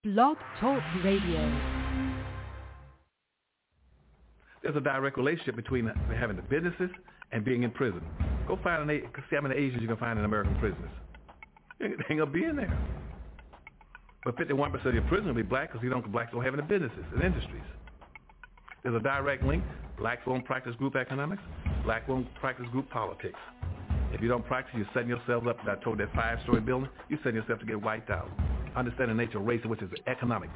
Blog Talk Radio. There's a direct relationship between having the businesses and being in prison. Go find see how many Asians you can find in American prisons. They ain't gonna be in there. But 51% of your prisoners will be black because blacks don't have any businesses and industries. There's a direct link. Blacks won't practice group economics. Blacks won't practice group politics. If you don't practice, you're setting yourself up. I told that 5-story building, you're setting yourself to get wiped out. Understand the nature of race, which is economics.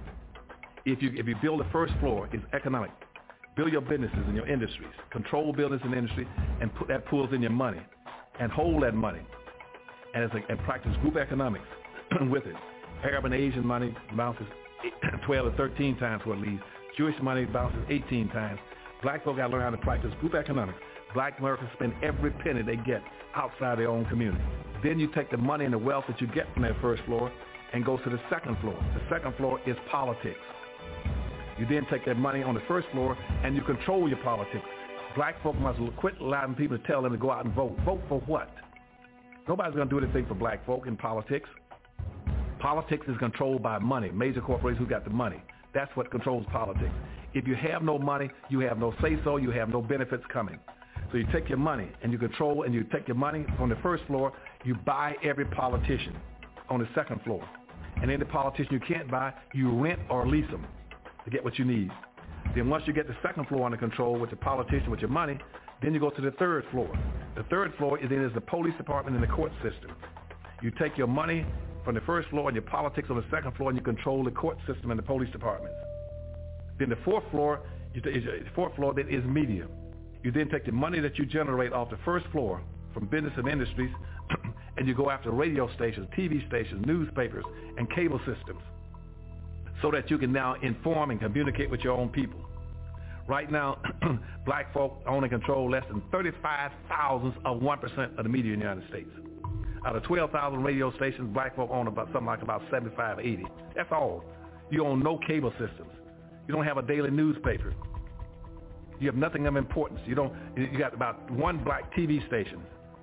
If you build the first floor, it's economic. Build your businesses and your industries. Control business and industry, and put that pools in your money, and hold that money, and practice group economics with it. Arab and Asian money bounces 12 to 13 times what it leaves. Jewish money bounces 18 times. Black folk got to learn how to practice group economics. Black Americans spend every penny they get outside their own community. Then you take the money and the wealth that you get from that first floor and go to the second floor. The second floor is politics. You then take that money on the first floor and you control your politics. Black folk must quit allowing people to tell them to go out and vote. Vote for what? Nobody's going to do anything for black folk in politics. Politics is controlled by money, major corporations who got the money. That's what controls politics. If you have no money, you have no say-so, you have no benefits coming. So you take your money and you control, and you take your money on the first floor, you buy every politician on the second floor. And any politician you can't buy, you rent or lease them to get what you need. Then once you get the second floor under control with the politician, with your money, then you go to the third floor. The third floor is the police department and the court system. You take your money from the first floor and your politics on the second floor, and you control the court system and the police departments. Then the fourth floor then is media. You then take the money that you generate off the first floor from business and industries, and you go after radio stations, TV stations, newspapers, and cable systems, so that you can now inform and communicate with your own people. Right now, black folk own and control less than 35 thousandths of 1% of the media in the United States. Out of 12,000 radio stations, black folk own about 75, 80. That's all. You own no cable systems. You don't have a daily newspaper. You have nothing of importance. You got about one black TV station.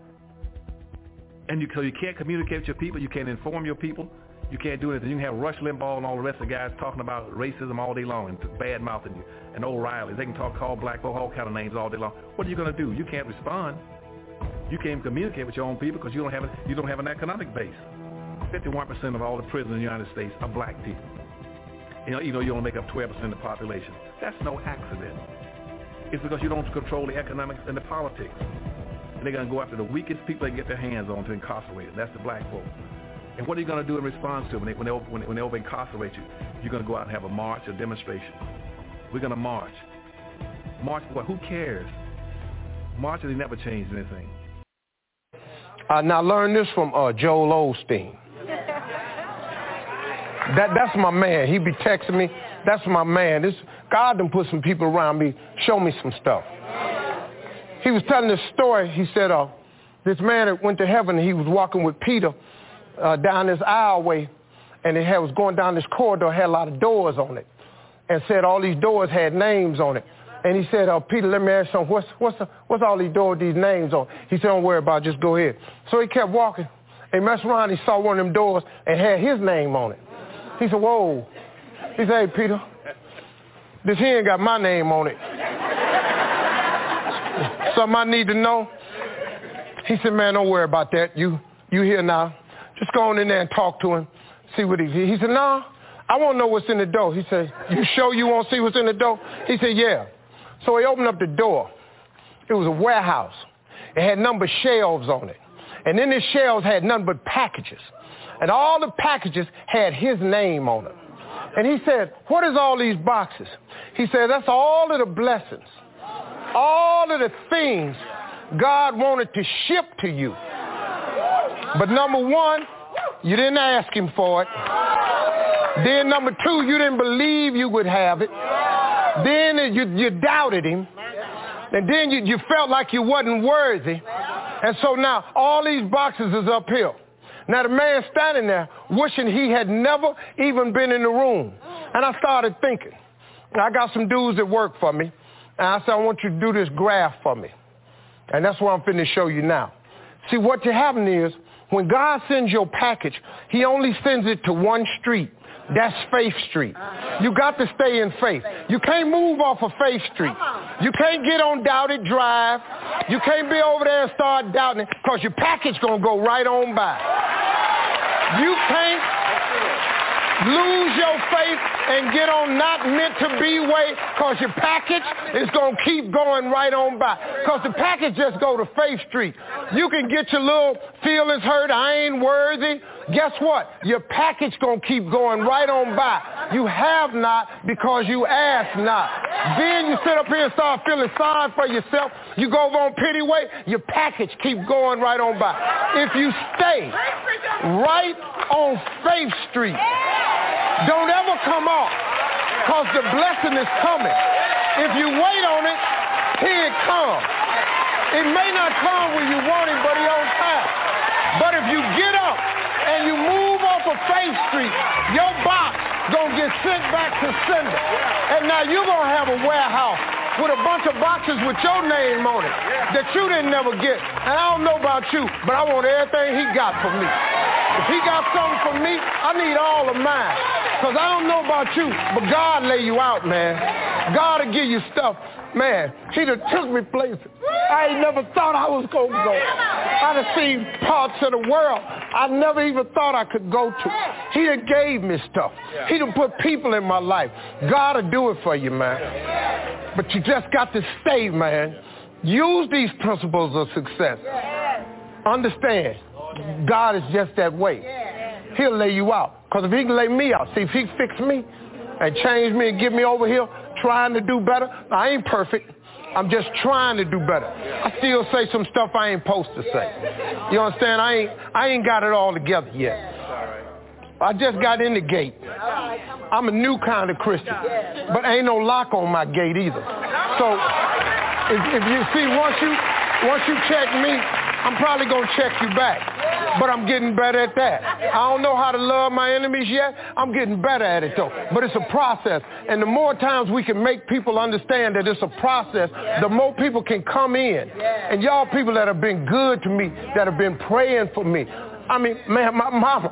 And so you can't communicate with your people. You can't inform your people. You can't do anything. You can have Rush Limbaugh and all the rest of the guys talking about racism all day long and bad-mouthing you. And O'Reilly. They can call black folk all kind of names all day long. What are you going to do? You can't respond. You can't communicate with your own people because you don't have an economic base. 51% of all the prisoners in the United States are black people. You only make up 12% of the population. That's no accident. It's because you don't control the economics and the politics. And they're going to go after the weakest people they can get their hands on to incarcerate them. That's the black folk. And what are you going to do in response to it when they over-incarcerate you? You're going to go out and have a march, a demonstration. We're going to march. March for what? Who cares? Marching, they never changed anything. Now learn this from Joel Osteen. That's my man. He be texting me. That's my man. God done put some people around me, show me some stuff. He was telling this story. He said this man that went to heaven, and he was walking with Peter down this aisleway, and it was going down this corridor, had a lot of doors on it, and said all these doors had names on it. And he said, Peter, let me ask you something. What's all these doors, these names on? He said, don't worry about it, just go ahead. So he kept walking. He messed around, he saw one of them doors and had his name on it. He said, whoa. He said, hey, Peter, this here ain't got my name on it. Something I need to know? He said, man, don't worry about that. You here now. Just go on in there and talk to him, see what he said, no, I want to know what's in the door. He said, you sure you want to see what's in the door? He said, yeah. So he opened up the door. It was a warehouse. It had numbered shelves on it. And then the shelves had nothing but packages. And all the packages had his name on them. And he said, what is all these boxes? He said, that's all of the blessings, all of the things God wanted to ship to you. But number one, you didn't ask him for it. Then number two, you didn't believe you would have it. Then you doubted him. And then you felt like you wasn't worthy. And so now all these boxes is uphill. Now the man standing there wishing he had never even been in the room. And I started thinking. I got some dudes that work for me. And I said, I want you to do this graph for me. And that's what I'm finna show you now. See, what happening is when God sends your package, he only sends it to one street. That's Faith Street. You got to stay in faith. You can't move off of Faith Street. You can't get on Doubted Drive. You can't be over there and start doubting it because your package going to go right on by. You can't lose your faith and get on not meant to be way because your package is going to keep going right on by. Because the package just go to Faith Street. You can get your little feelings hurt. I ain't worthy. Guess what? Your package going to keep going right on by. You have not because you ask not. Then you sit up here and start feeling sorry for yourself. You go over on pity way, your package keep going right on by. If you stay right on Faith Street, don't ever come off because the blessing is coming. If you wait on it, here it comes. It may not come when you want it, but it's on time. But if you get up and you move off of Faith Street, your box gonna get sent back to sender. And now you're gonna have a warehouse with a bunch of boxes with your name on it that you didn't never get. And I don't know about you, but I want everything he got for me. If he got something for me, I need all of mine. Because I don't know about you, but God lay you out, man. God will give you stuff. Man, he done took me places I ain't never thought I was going to go. I done seen parts of the world I never even thought I could go to. He done gave me stuff. He done put people in my life. God will do it for you, man. But you just got to stay, man. Use these principles of success. Understand, God is just that way. He'll lay you out. Because if he can lay me out, see, if he fix me and change me and get me over here trying to do better, I ain't perfect. I'm just trying to do better. I still say some stuff I ain't supposed to say. You understand? I ain't got it all together yet. I just got in the gate. I'm a new kind of Christian. But ain't no lock on my gate either. So if you see, once you check me, I'm probably going to check you back. But I'm getting better at that. I don't know how to love my enemies yet. I'm getting better at it, though. But it's a process. And the more times we can make people understand that it's a process, the more people can come in. And y'all people that have been good to me, that have been praying for me. I mean, man, my mama,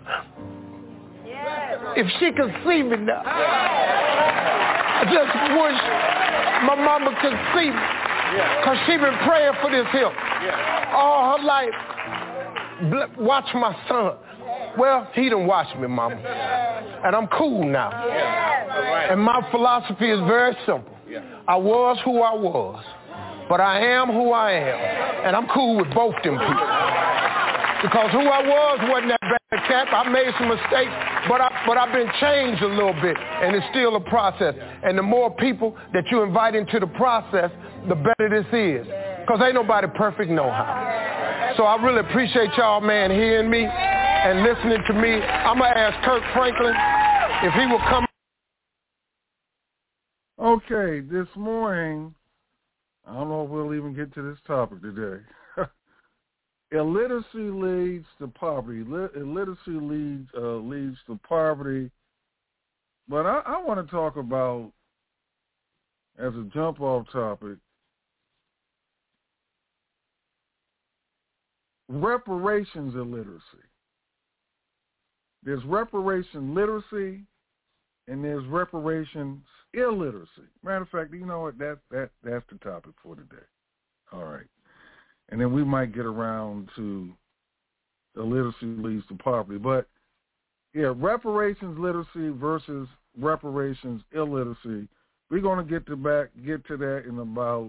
if she could see me now, I just wish my mama could see me. Because she been praying for this here all her life. Watch my son. Well, he done watched me, mama. And I'm cool now. And my philosophy is very simple. I was who I was, but I am who I am. And I'm cool with both them people. Because who I was wasn't that bad cat. I made some mistakes, but I've been changed a little bit, and it's still a process. And the more people that you invite into the process, the better this is. Because ain't nobody perfect no how. So I really appreciate y'all, man, hearing me and listening to me. I'm going to ask Kirk Franklin if he will come. Okay, this morning, I don't know if we'll even get to this topic today. Illiteracy leads to poverty. Illiteracy leads to poverty. But I want to talk about, as a jump-off topic, reparations illiteracy. There's reparation literacy, and there's reparations illiteracy. Matter of fact, you know what? That's the topic for today. All right. And then we might get around to illiteracy leads to poverty. But, yeah, reparations literacy versus reparations illiteracy. We're going to get to that in about,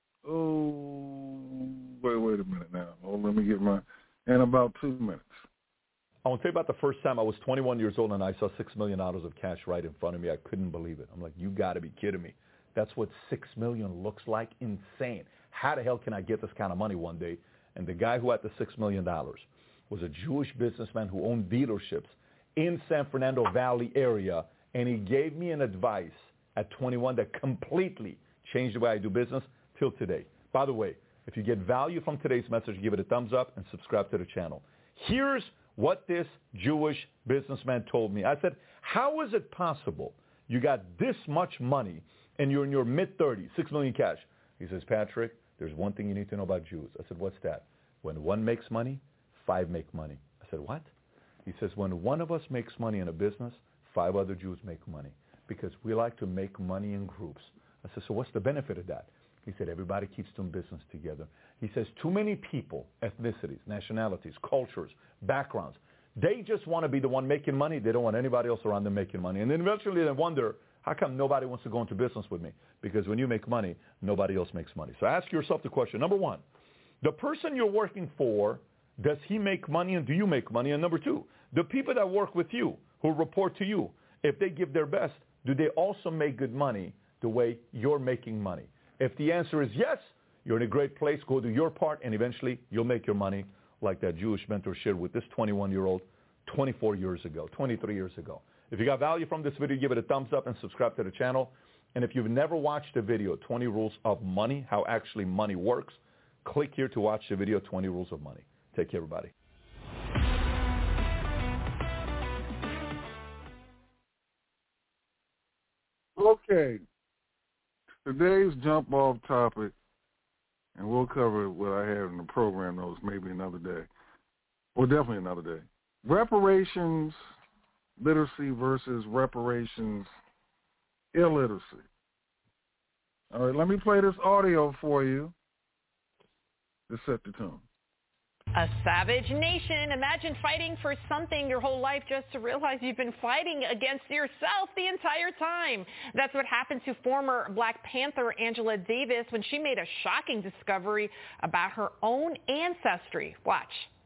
wait a minute now. Let me get in about 2 minutes. I want to tell you about the first time I was 21 years old and I saw $6 million of cash right in front of me. I couldn't believe it. I'm like, you got to be kidding me. That's what $6 million looks like? Insane. How the hell can I get this kind of money one day? And the guy who had the $6 million was a Jewish businessman who owned dealerships in San Fernando Valley area, and he gave me an advice at 21 that completely changed the way I do business till today. By the way, if you get value from today's message, give it a thumbs up and subscribe to the channel. Here's what this Jewish businessman told me. I said, how is it possible you got this much money and you're in your mid-30s, $6 million cash? He says, Patrick, there's one thing you need to know about Jews. I said, what's that? When one makes money, five make money. I said, what? He says, when one of us makes money in a business, 5 other Jews make money because we like to make money in groups. I said, so what's the benefit of that? He said, everybody keeps doing business together. He says, too many people, ethnicities, nationalities, cultures, backgrounds, they just want to be the one making money. They don't want anybody else around them making money. And then eventually they wonder, how come nobody wants to go into business with me? Because when you make money, nobody else makes money. So ask yourself the question. Number one, the person you're working for, does he make money and do you make money? And number two, the people that work with you, who report to you, if they give their best, do they also make good money the way you're making money? If the answer is yes, you're in a great place. Go do your part, and eventually you'll make your money like that Jewish mentor shared with this 21-year-old 24 years ago, 23 years ago. If you got value from this video, give it a thumbs up and subscribe to the channel. And if you've never watched the video, 20 Rules of Money, how actually money works, click here to watch the video, 20 Rules of Money. Take care, everybody. Okay. Today's jump off topic, and we'll cover what I have in the program notes maybe another day. Well, definitely another day. Reparations literacy versus reparations illiteracy. All right, let me play this audio for you to set the tone. A savage nation. Imagine fighting for something your whole life just to realize you've been fighting against yourself the entire time. That's what happened to former Black Panther Angela Davis when she made a shocking discovery about her own ancestry. Watch.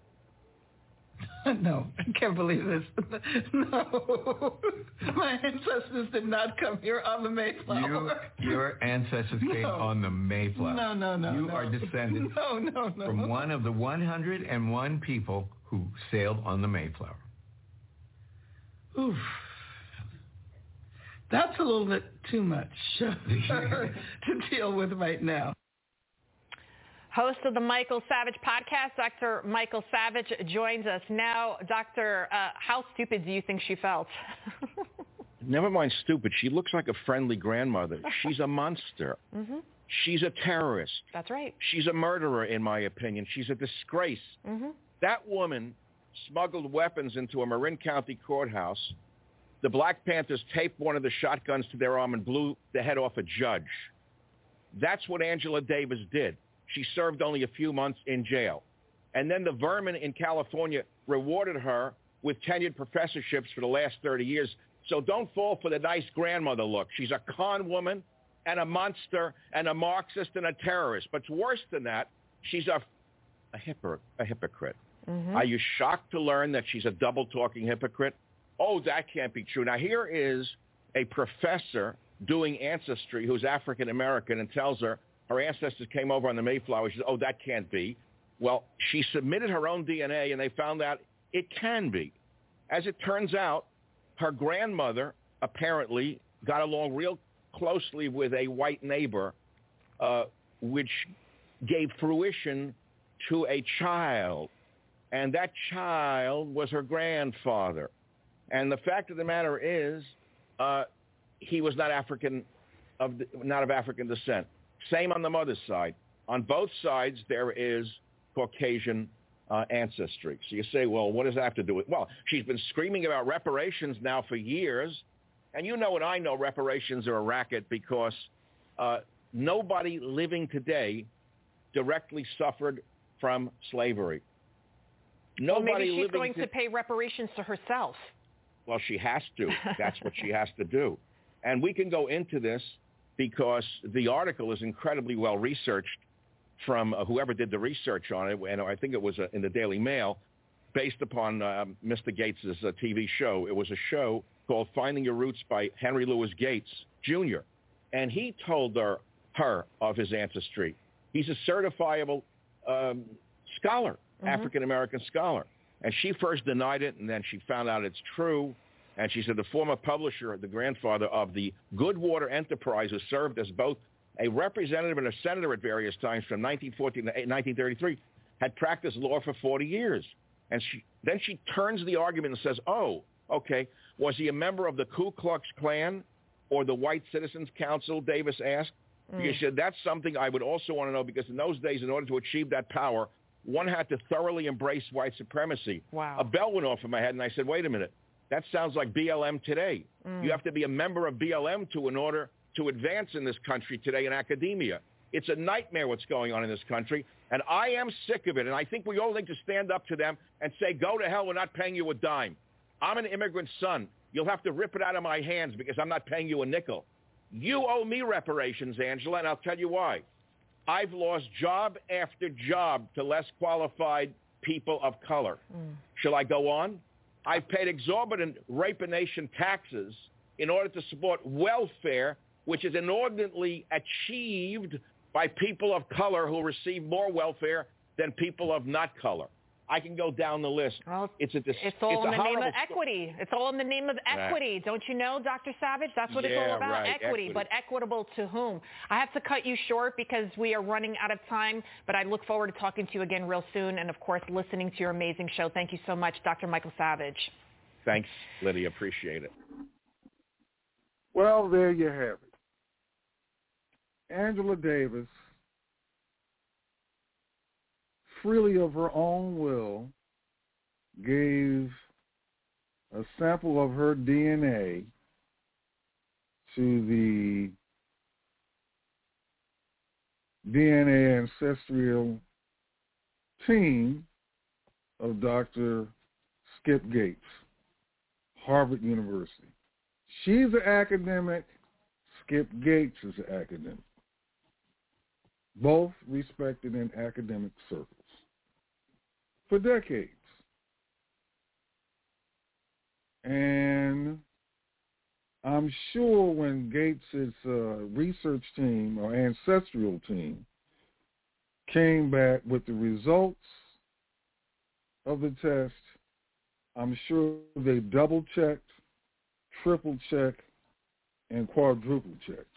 No, I can't believe this. No. My ancestors did not come here on the Mayflower. Your ancestors came on the Mayflower. No. You are descended from one of the 101 people who sailed on the Mayflower. Oof. That's a little bit too much to deal with right now. Host of the Michael Savage podcast, Dr. Michael Savage joins us now. Doctor, how stupid do you think she felt? Never mind stupid. She looks like a friendly grandmother. She's a monster. Mm-hmm. She's a terrorist. That's right. She's a murderer, in my opinion. She's a disgrace. Mm-hmm. That woman smuggled weapons into a Marin County courthouse. The Black Panthers taped one of the shotguns to their arm and blew the head off a judge. That's what Angela Davis did. She served only a few months in jail. And then the vermin in California rewarded her with tenured professorships for the last 30 years. So don't fall for the nice grandmother look. She's a con woman and a monster and a Marxist and a terrorist. But worse than that, she's a hypocrite. Mm-hmm. Are you shocked to learn that she's a double-talking hypocrite? Oh, that can't be true. Now, here is a professor doing ancestry who's African-American and tells her ancestors came over on the Mayflower. She said, oh, that can't be. Well, she submitted her own DNA, and they found out it can be. As it turns out, her grandmother apparently got along real closely with a white neighbor, which gave fruition to a child. And that child was her grandfather. And the fact of the matter is, he was not of African descent. Same on the mother's side. On both sides, there is Caucasian ancestry. So you say, well, what does that have to do with? Well, she's been screaming about reparations now for years. And you know and I know reparations are a racket because nobody living today directly suffered from slavery. Nobody well, maybe she's going to pay reparations to herself. Well, she has to. That's what she has to do. And we can go into this because the article is incredibly well researched from whoever did the research on it, and I think it was in the Daily Mail, based upon Mr. Gates' TV show. It was a show called Finding Your Roots by Henry Louis Gates, Jr., and he told her of his ancestry. He's a certifiable scholar, African-American scholar, and she first denied it, and then she found out it's true. And she said the former publisher, the grandfather of the Goodwater Enterprise, who served as both a representative and a senator at various times from 1914 to 1933, had practiced law for 40 years. And then she turns the argument and says, oh, okay, was he a member of the Ku Klux Klan or the White Citizens Council, Davis asked? Because she said, that's something I would also want to know, because in those days, in order to achieve that power, one had to thoroughly embrace white supremacy. Wow. A bell went off in my head, and I said, wait a minute. That sounds like BLM today. You have to be a member of BLM in order to advance in this country today in academia. It's a nightmare what's going on in this country, and I am sick of it, and I think we all need to stand up to them and say, go to hell, we're not paying you a dime. I'm an immigrant son. You'll have to rip it out of my hands because I'm not paying you a nickel. You owe me reparations, Angela, and I'll tell you why. I've lost job after job to less qualified people of color. Shall I go on? I've paid exorbitant reparation taxes in order to support welfare, which is inordinately achieved by people of color who receive more welfare than people of not color. I can go down the list. Well, it's all in the name of equity. It's all in the name of equity. Don't you know, Dr. Savage? That's what it's all about, right. equity. But equitable to whom? I have to cut you short because we are running out of time, but I look forward to talking to you again real soon and, of course, listening to your amazing show. Thank you so much, Dr. Michael Savage. Thanks, Lydia. Appreciate it. Well, there you have it. Angela Davis, freely of her own will, gave a sample of her DNA to the DNA ancestral team of Dr. Skip Gates, Harvard University. She's an academic. Skip Gates is an academic. Both respected in academic circles for decades. And I'm sure when Gates' research team or ancestral team came back with the results of the test, I'm sure they double-checked, triple-checked, and quadruple-checked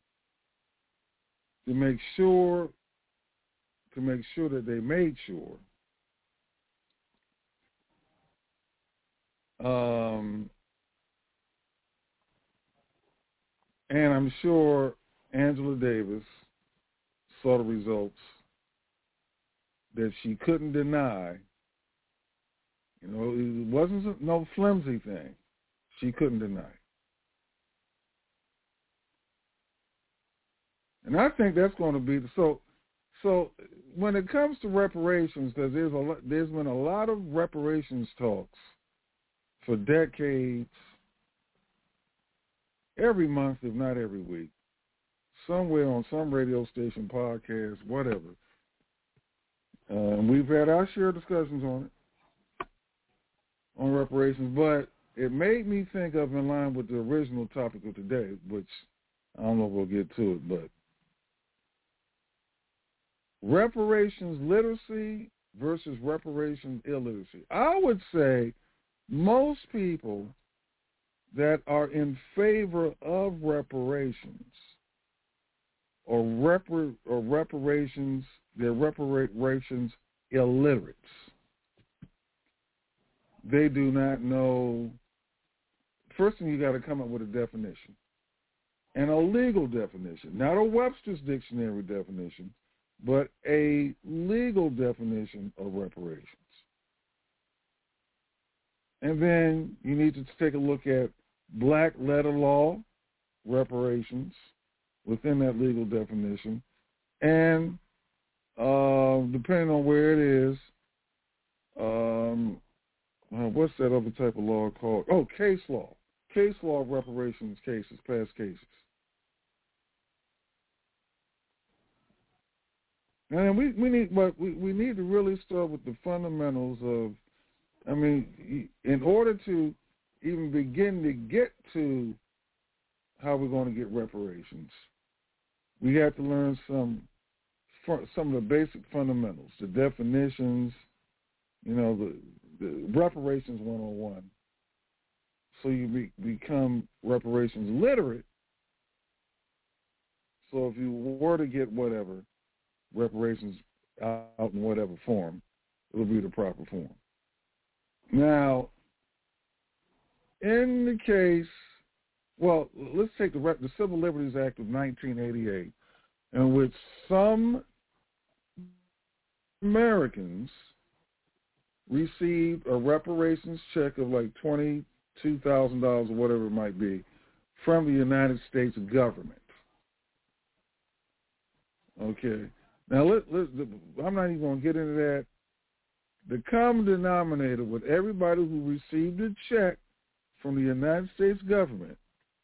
to make sure that they made sure and I'm sure Angela Davis saw the results that she couldn't deny. You know, it wasn't no flimsy thing. She couldn't deny. And I think that's going to be so when it comes to reparations, because there's been a lot of reparations talks for decades, every month, if not every week, somewhere on some radio station, podcast, whatever. And we've had our share of discussions on it, on reparations, but it made me think of, in line with the original topic of today, which I don't know if we'll get to it, but reparations literacy versus reparations illiteracy. I would say most people that are in favor of reparations or reparations, they're reparations illiterates. They do not know. First thing, you got to come up with a definition, and a legal definition, not a Webster's dictionary definition, but a legal definition of reparations. And then you need to take a look at black letter law reparations within that legal definition. And depending on where it is, what's that other type of law called? Oh, case law. Case law reparations cases, past cases. And we need to really start with the fundamentals of, I mean, in order to even begin to get to how we're going to get reparations, we have to learn some of the basic fundamentals, the definitions, you know, the reparations 101. So you become reparations literate. So if you were to get whatever reparations out in whatever form, it will be the proper form. Now, in the case, well, let's take the Civil Liberties Act of 1988, in which some Americans received a reparations check of like $20,000 $2,000 or whatever it might be from the United States government. Okay. Now, I'm not even going to get into that. The common denominator with everybody who received a check from the United States government,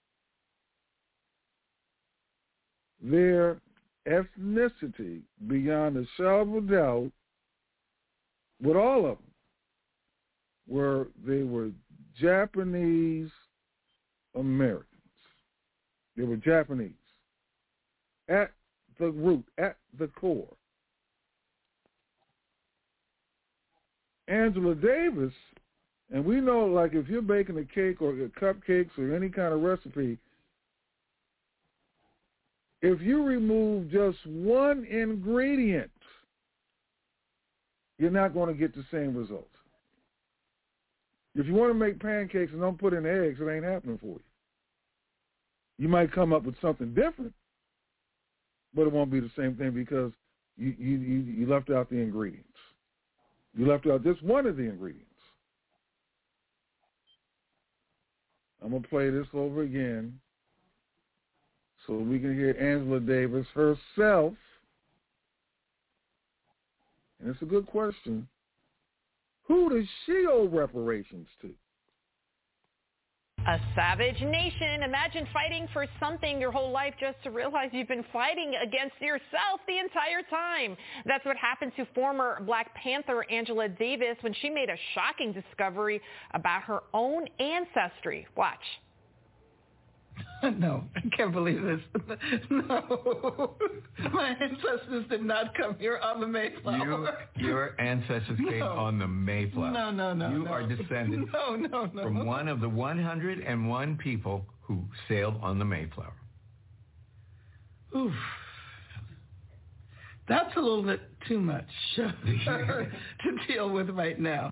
their ethnicity, beyond a shadow of a doubt, with all of them, they were Japanese Americans. They were Japanese at the root, at the core. Angela Davis, and we know, like, if you're baking a cake or cupcakes or any kind of recipe, if you remove just one ingredient, you're not going to get the same results. If you want to make pancakes and don't put in eggs, it ain't happening for you. You might come up with something different, but it won't be the same thing because you left out the ingredients. You left out just one of the ingredients. I'm going to play this over again so we can hear Angela Davis herself. And it's a good question. Who does she owe reparations to? A savage nation. Imagine fighting for something your whole life just to realize you've been fighting against yourself the entire time. That's what happened to former Black Panther Angela Davis when she made a shocking discovery about her own ancestry. Watch. No, I can't believe this. No. My ancestors did not come here on the Mayflower. Your ancestors came on the Mayflower. No. You are descended from one of the 101 people who sailed on the Mayflower. Oof. That's a little bit too much to deal with right now.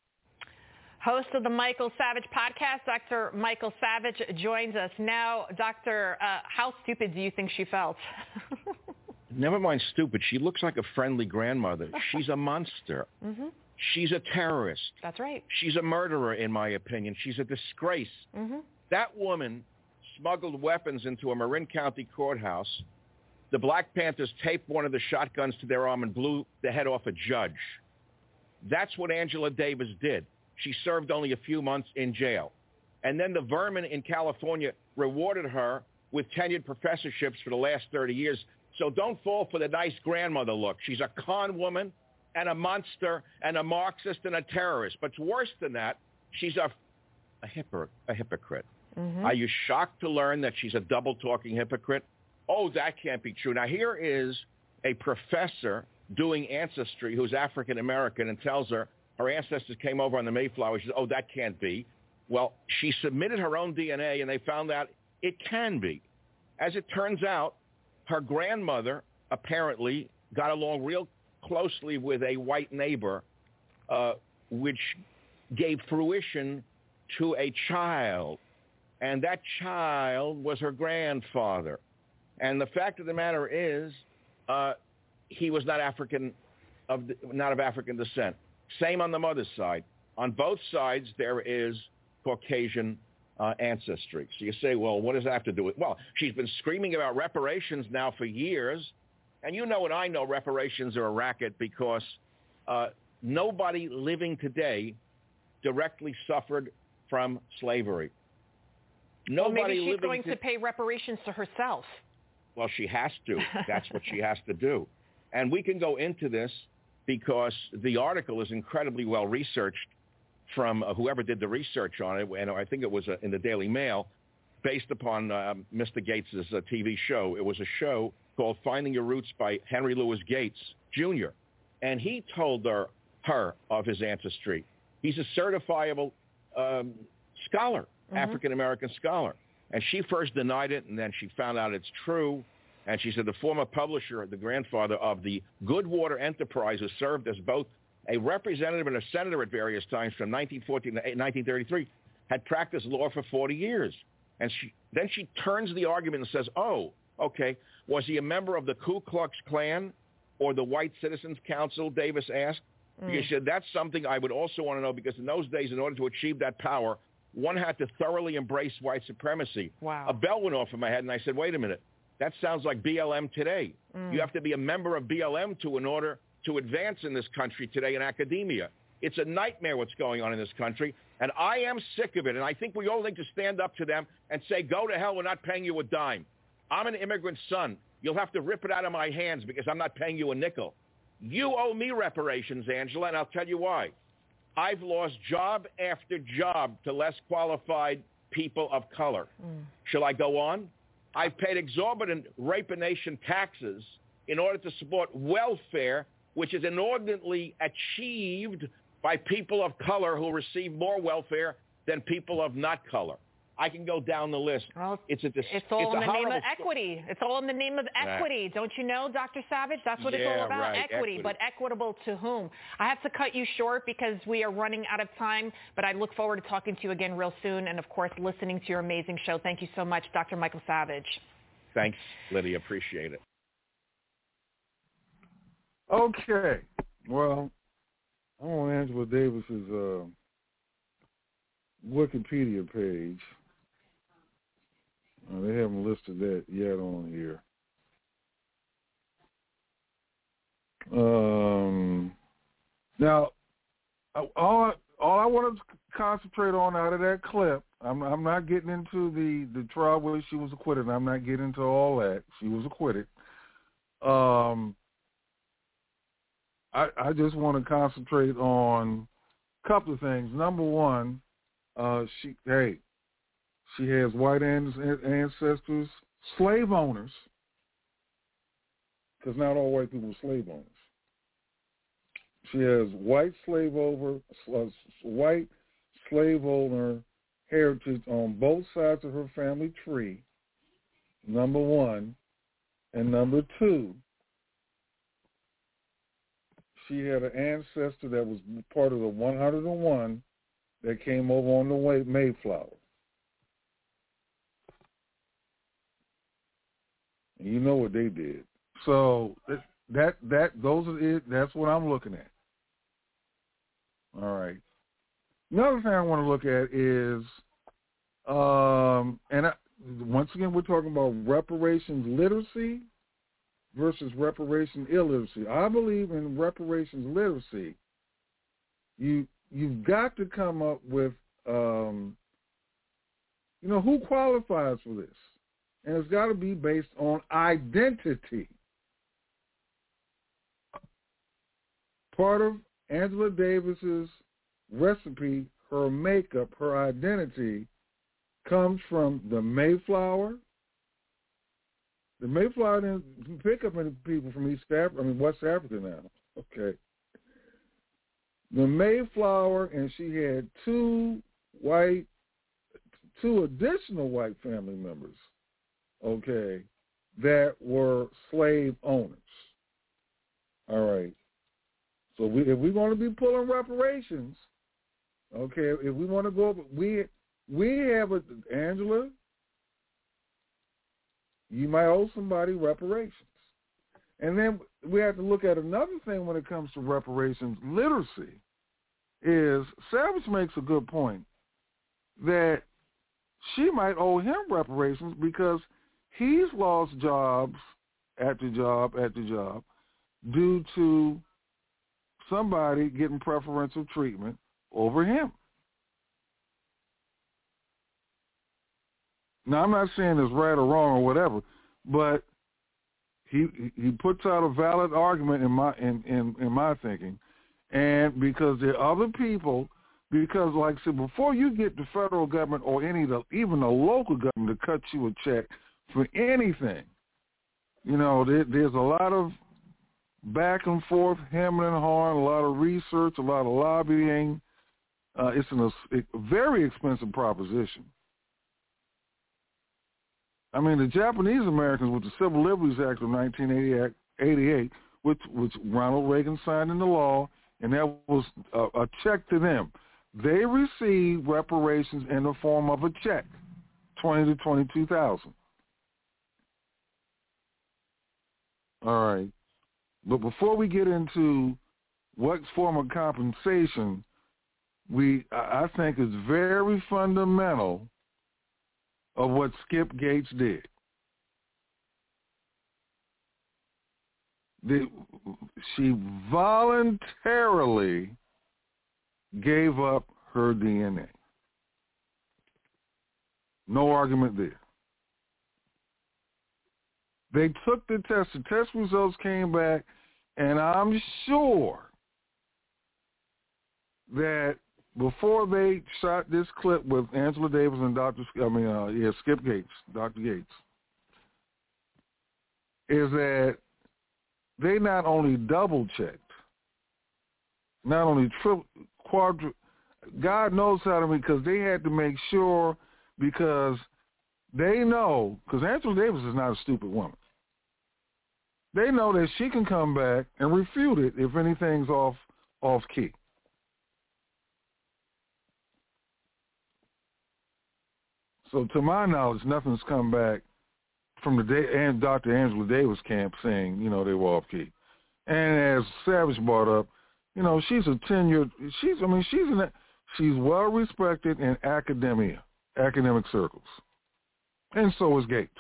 Host of the Michael Savage podcast, Dr. Michael Savage joins us now. Doctor, how stupid do you think she felt? Never mind stupid. She looks like a friendly grandmother. She's a monster. Mm-hmm. She's a terrorist. That's right. She's a murderer, in my opinion. She's a disgrace. Mm-hmm. That woman smuggled weapons into a Marin County courthouse. The Black Panthers taped one of the shotguns to their arm and blew the head off a judge. That's what Angela Davis did. She served only a few months in jail. And then the vermin in California rewarded her with tenured professorships for the last 30 years. So don't fall for the nice grandmother look. She's a con woman and a monster and a Marxist and a terrorist. But worse than that, she's a hypocrite. Mm-hmm. Are you shocked to learn that she's a double-talking hypocrite? Oh, that can't be true. Now, here is a professor doing ancestry who's African-American and tells her ancestors came over on the Mayflower. She says, oh, that can't be. Well, she submitted her own DNA, and they found out it can be. As it turns out, her grandmother apparently got along real closely with a white neighbor, which gave fruition to a child. And that child was her grandfather. And the fact of the matter is, he was not of African descent. Same on the mother's side. On both sides, there is Caucasian ancestry. So you say, well, what does that have to do with? Well, she's been screaming about reparations now for years. And you know and I know reparations are a racket because nobody living today directly suffered from slavery. Nobody well, maybe she's going to pay reparations to herself. Well, she has to. That's what she has to do. And we can go into this because the article is incredibly well researched from whoever did the research on it, and I think it was in the Daily Mail, based upon Mr. Gates' TV show. It was a show called Finding Your Roots by Henry Louis Gates, Jr., and he told her of his ancestry. He's a certifiable scholar, African-American scholar, and she first denied it, and then she found out it's true. And she said the former publisher, the grandfather of the Goodwater Enterprise, who served as both a representative and a senator at various times from 1914 to 1933, had practiced law for 40 years. And then she turns the argument and says, oh, okay, was he a member of the Ku Klux Klan or the White Citizens Council, Davis asked? Because she said, that's something I would also want to know, because in those days, in order to achieve that power, one had to thoroughly embrace white supremacy. Wow. A bell went off in my head, and I said, wait a minute. That sounds like BLM today. You have to be a member of BLM in order to advance in this country today in academia. It's a nightmare what's going on in this country, and I am sick of it, and I think we all need to stand up to them and say, go to hell, we're not paying you a dime. I'm an immigrant son. You'll have to rip it out of my hands because I'm not paying you a nickel. You owe me reparations, Angela, and I'll tell you why. I've lost job after job to less qualified people of color. Shall I go on? I've paid exorbitant rape-a-nation taxes in order to support welfare, which is inordinately achieved by people of color who receive more welfare than people of not color. I can go down the list. Well, it's all in the name of equity. It's all in the name of equity. Don't you know, Dr. Savage? That's what it's all about, right. equity. But equitable to whom? I have to cut you short because we are running out of time, but I look forward to talking to you again real soon and, of course, listening to your amazing show. Thank you so much, Dr. Michael Savage. Thanks, Lydia. Appreciate it. Okay. Well, I'm on Angela Davis's Wikipedia page. They haven't listed that yet on here. Now, all I want to concentrate on out of that clip, I'm not getting into the trial where she was acquitted. I'm not getting into all that. She was acquitted. I just want to concentrate on a couple of things. Number one, she has white ancestors, slave owners, because not all white people were slave owners. She has white slave owner heritage on both sides of her family tree, number one. And number two, she had an ancestor that was part of the 101 that came over on the Mayflower. And you know what they did. So that's what I'm looking at. All right. Another thing I want to look at is, once again, we're talking about reparations literacy versus reparations illiteracy. I believe in reparations literacy. You've got to come up with, who qualifies for this. And it's got to be based on identity. Part of Angela Davis's recipe, her makeup, her identity, comes from the Mayflower. The Mayflower didn't pick up any people from West Africa now. Okay. The Mayflower, and she had two additional white family members, okay, that were slave owners. All right. So if we're going to be pulling reparations, okay, if we want to go up, we have Angela, you might owe somebody reparations. And then we have to look at another thing when it comes to reparations literacy is Savage makes a good point that she might owe him reparations because he's lost jobs after job after job due to somebody getting preferential treatment over him. Now, I'm not saying it's right or wrong or whatever, but he puts out a valid argument in my thinking, and because there are other people, because like I said, before you get the federal government or even the local government to cut you a check for anything, there's a lot of back and forth, hemming and hawing, a lot of research, a lot of lobbying. It's a very expensive proposition. I mean, the Japanese Americans with the Civil Liberties Act of 1988, which Ronald Reagan signed into law, and that was a check to them. They received reparations in the form of a check, $20,000 to $22,000. All right. But before we get into what form of compensation, I think is very fundamental of what Skip Gates did. She voluntarily gave up her DNA. No argument there. They took the test. The test results came back, and I'm sure that before they shot this clip with Angela Davis and Skip Gates, Dr. Gates, is that they not only double-checked, not only God knows how to, because they had to make sure, because they know, because Angela Davis is not a stupid woman. They know that she can come back and refute it if anything's off key. So to my knowledge, nothing's come back from the and Dr. Angela Davis camp saying, they were off key. And as Savage brought up, she's a tenured, she's well respected in academic circles. And so is Gates.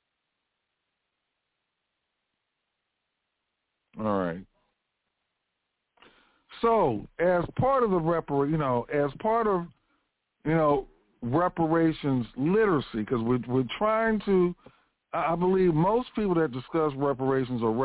All right. So as part of the reparations literacy, because we're trying to, I believe most people that discuss reparations are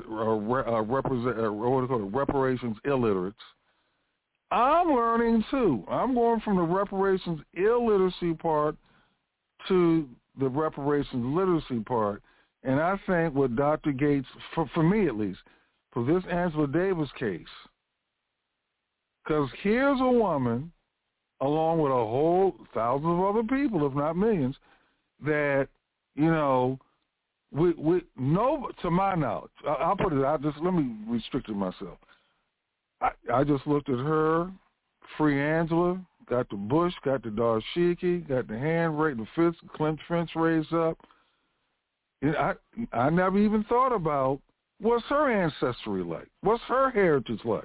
reparations illiterates. I'm learning too. I'm going from the reparations illiteracy part to the reparations literacy part, and I think what Dr. Gates, for me at least, for this Angela Davis case, because here's a woman, along with a whole thousands of other people, if not millions, that, we know, to my knowledge, I'll put it, let me restrict it myself. I just looked at her, Free Angela, got the Bush, got the Dashiki, got the hand raised, the fist, clenched fence raised up. I never even thought about what's her ancestry like, what's her heritage like.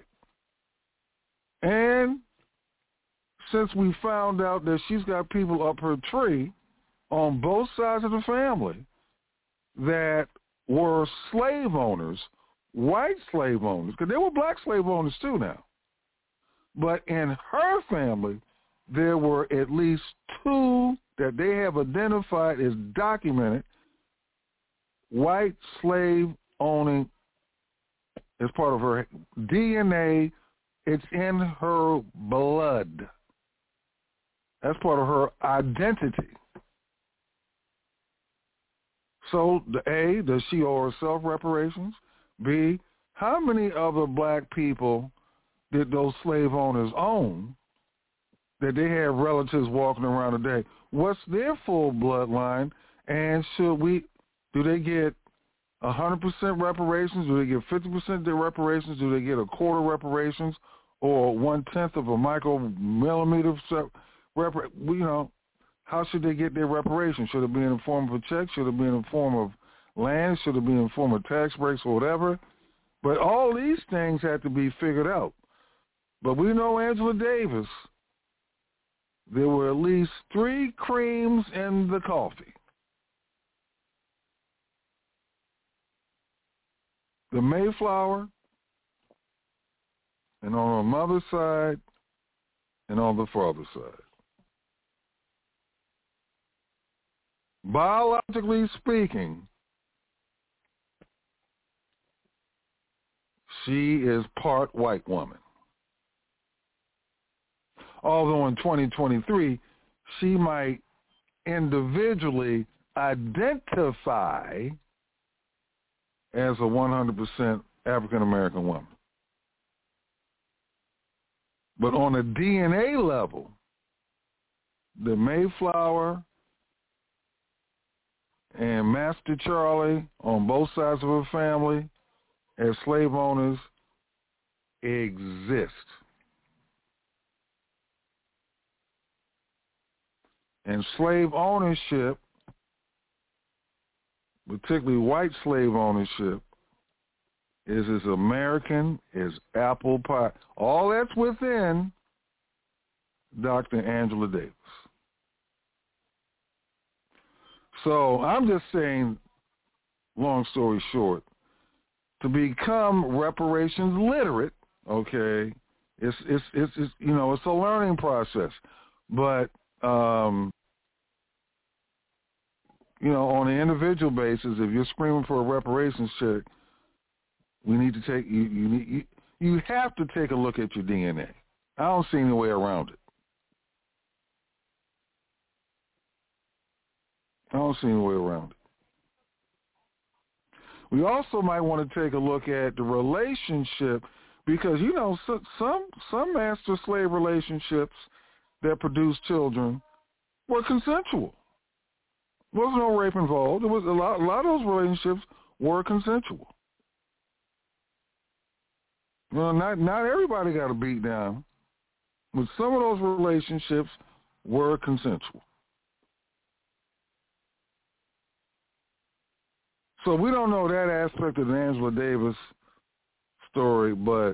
And since we found out that she's got people up her tree on both sides of the family that were slave owners, white slave owners, because there were black slave owners too now. But in her family, there were at least two that they have identified as documented white slave owning as part of her DNA. It's in her blood. That's part of her identity. So, A, does she owe herself reparations? B, how many other black people did those slave owners own that they have relatives walking around today? What's their full bloodline? And do they get 100% reparations? Do they get 50% of their reparations? Do they get a quarter reparations or 1/10 of a micromillimeter how should they get their reparations? Should it be in the form of a check? Should it be in the form of land? Should it be in the form of tax breaks or whatever? But all these things have to be figured out. But we know Angela Davis, there were at least 3 creams in the coffee. The Mayflower, and on her mother's side, and on the father's side. Biologically speaking, she is part white woman. Although in 2023, she might individually identify as a 100% African-American woman. But on a DNA level, the Mayflower and Master Charlie on both sides of her family as slave owners exist. And slave ownership, particularly white slave ownership, is as American as apple pie. All that's within Dr. Angela Davis. So I'm just saying, long story short, to become reparations literate, okay, it's you know, it's a learning process. But you know, on an individual basis, if you're screaming for a reparations check, we need to take you have to take a look at your DNA. I don't see any way around it. I don't see any way around it. We also might want to take a look at the relationship, because, you know, some master-slave relationships that produce children were consensual. There was no rape involved. There was a lot of those relationships were consensual. Well, not everybody got a beat down, but some of those relationships were consensual. So we don't know that aspect of the Angela Davis story, but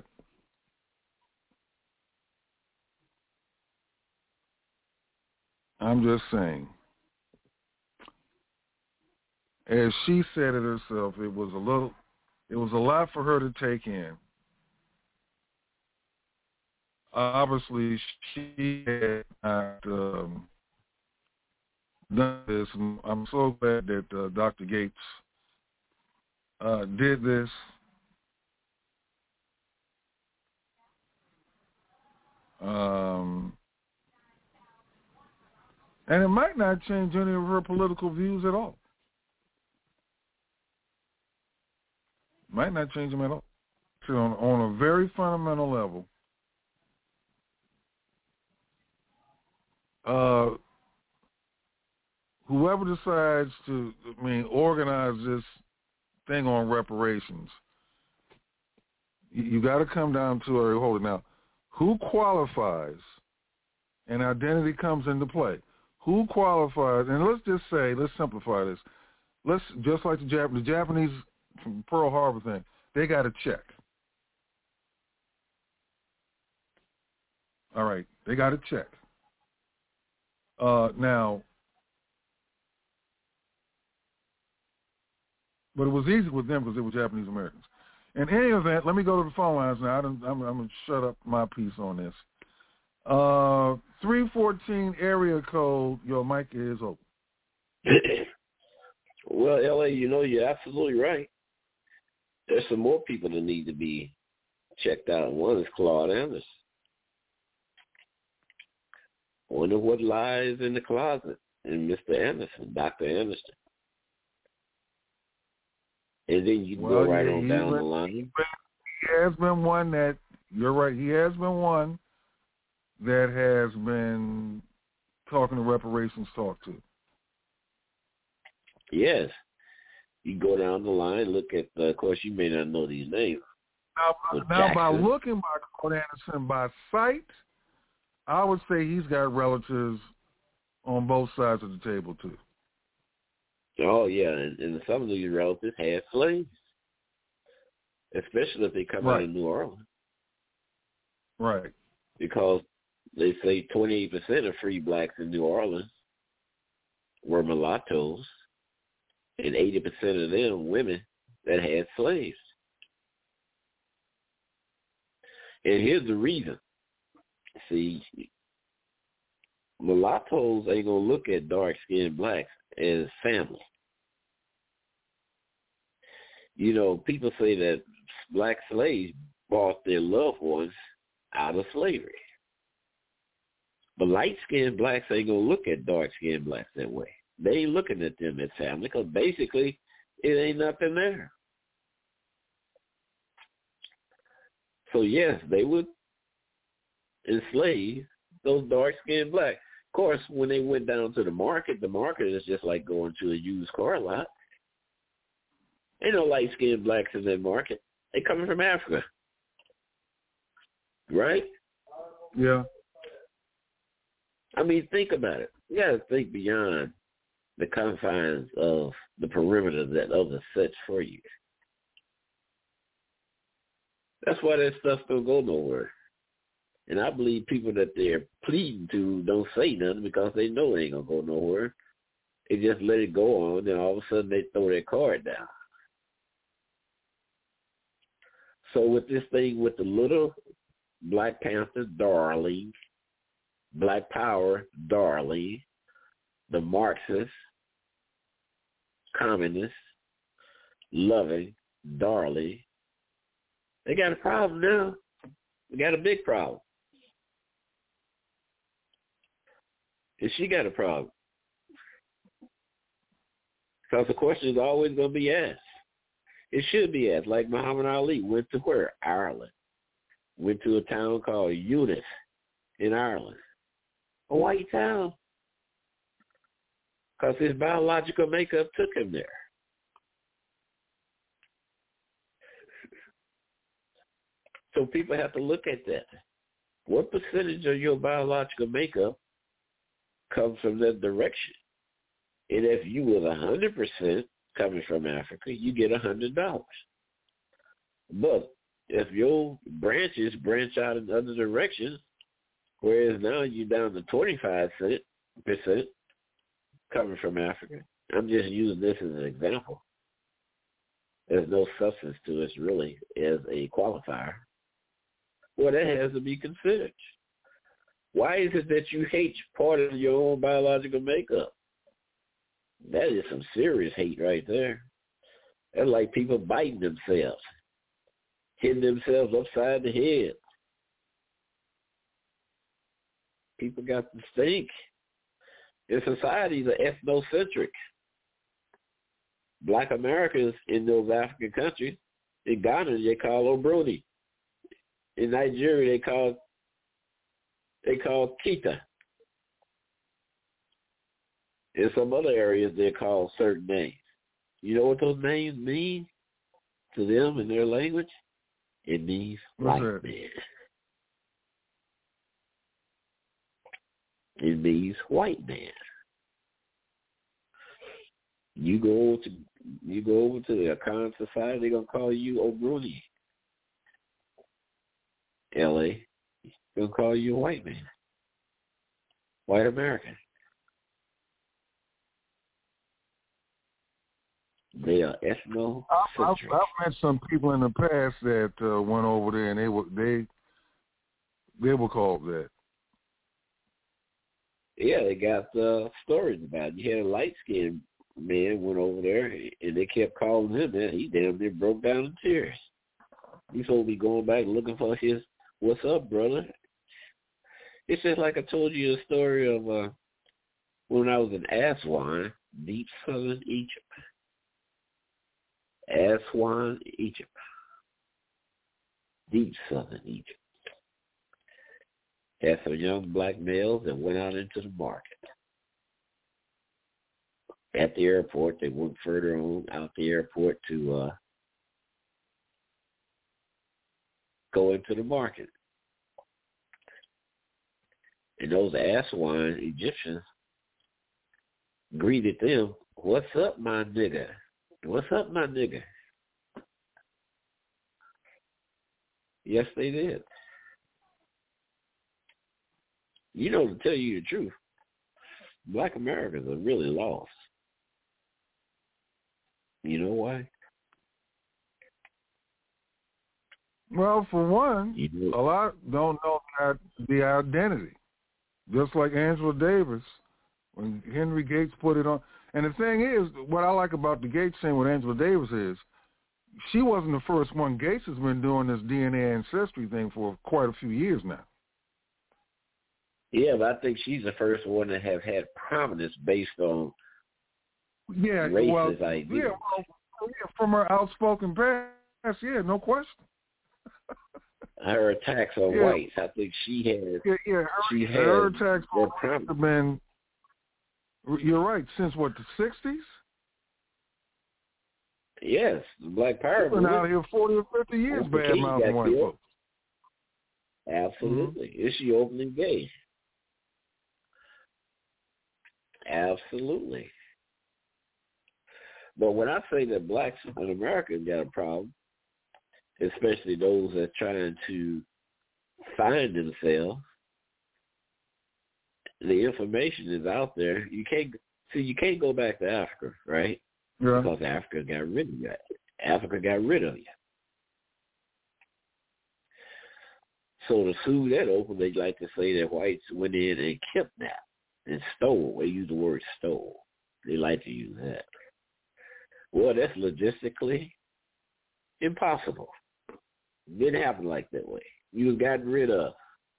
I'm just saying, as she said it herself, it was a lot for her to take in. Obviously, she had not done this. I'm so glad that Dr. Gates did this. And it might not change any of her political views at all. Might not change them at all. So on a very fundamental level, whoever decides to, organize this thing on reparations, you got to come down to, hold it now, who qualifies, and identity comes into play. Who qualifies, and let's just say, let's simplify this. Let's, just like the Japanese from Pearl Harbor thing, they got a check. All right, they got a check. Now, but it was easy with them because they were Japanese Americans. In any event, let me go to the phone lines now. I'm going to shut up my piece on this. 314 area code, your mic is open. Well, L.A., you're absolutely right. There's some more people that need to be checked out. One is Claude Anderson. I wonder what lies in the closet in Mr. Anderson, Dr. Anderson. And then you go right on down the line. He has been one that, you're right, he has been one that has been talking to reparations talk to. Yes. You go down the line, look at, of course, you may not know these names. Now by looking by Claude Anderson by sight, I would say he's got relatives on both sides of the table, too. Oh, yeah, and some of these relatives had slaves, especially if they come out of New Orleans. Right. Because they say 28% of free blacks in New Orleans were mulattoes, and 80% of them women that had slaves. And here's the reason. See, mulattoes ain't going to look at dark-skinned blacks as family. People say that black slaves bought their loved ones out of slavery. But light-skinned blacks ain't going to look at dark-skinned blacks that way. They ain't looking at them as family because basically it ain't nothing there. So, yes, they would enslave those dark-skinned blacks. Of course, when they went down to the market is just like going to a used car lot. Ain't no light-skinned blacks in that market. They coming from Africa. Right? Yeah. Think about it. You got to think beyond the confines of the perimeter that others set for you. That's why that stuff don't go nowhere. And I believe people that they're pleading to don't say nothing because they know they ain't going to go nowhere. They just let it go on, and all of a sudden they throw their card down. So with this thing with the little Black Panther darling, Black Power darling, the Marxist, communist, loving, darling, they got a problem now. They got a big problem. And she got a problem. Because the question is always going to be asked. It should be asked. Like Muhammad Ali went to where? Ireland. Went to a town called Eunice in Ireland. A white town. Because his biological makeup took him there. So people have to look at that. What percentage of your biological makeup comes from that direction? And if you was 100% coming from Africa, you get $100. But if your branches branch out in other directions, whereas now you're down to 25% coming from Africa, I'm just using this as an example. There's no substance to it really as a qualifier. Well, that has to be considered. Why is it that you hate part of your own biological makeup? That is some serious hate right there. That's like people biting themselves, hitting themselves upside the head. People got to think. And societies are ethnocentric. Black Americans in those African countries, in Ghana, they call Obroni. In Nigeria, they call Kita. In some other areas, they call certain names. You know what those names mean to them in their language? It means white man. It means white man. You go over to the Akan society, they're gonna call you Obroni. L.A., they'll call you a white man, white American. They are ethnocentric. I've met some people in the past that went over there, and they were called that. Yeah, they got stories about it. You had a light-skinned man went over there, and they kept calling him that. He damn near broke down in tears. He's supposed to be going back looking for his, what's up, brother? It's just like I told you a story of when I was in Aswan, deep southern Egypt. Aswan, Egypt. Deep southern Egypt. Had some young black males that went out into the market. At the airport, they went further on out the airport to go into the market. And those Aswan Egyptians greeted them, "What's up, my nigga? What's up, my nigga?" Yes, they did. You know, to tell you the truth, black Americans are really lost. You know why? Well, for one, a lot don't know the identity. Just like Angela Davis, when Henry Gates put it on. And the thing is, what I like about the Gates thing with Angela Davis is, she wasn't the first one. Gates has been doing this DNA ancestry thing for quite a few years now. Yeah, but I think she's the first one to have had prominence based on racist ideas. From her outspoken past, no question. Her attacks on whites, I think she has. Her attacks on whites have been. You're right. Since what, the 60s? Yes, the Black Power movement. Been out here 40 or 50 years, bad mouthing white folks. Absolutely. Is she openly gay? Absolutely. But when I say that blacks in America got a problem, especially those that are trying to find themselves. The information is out there. You can't go back to Africa, right? Yeah. Because Africa got rid of you. Africa got rid of you. So to sue that open, they like to say that whites went in and kidnapped and stole. They use the word stole. They like to use that. Well, that's logistically impossible. It didn't happen like that way. You was gotten rid of.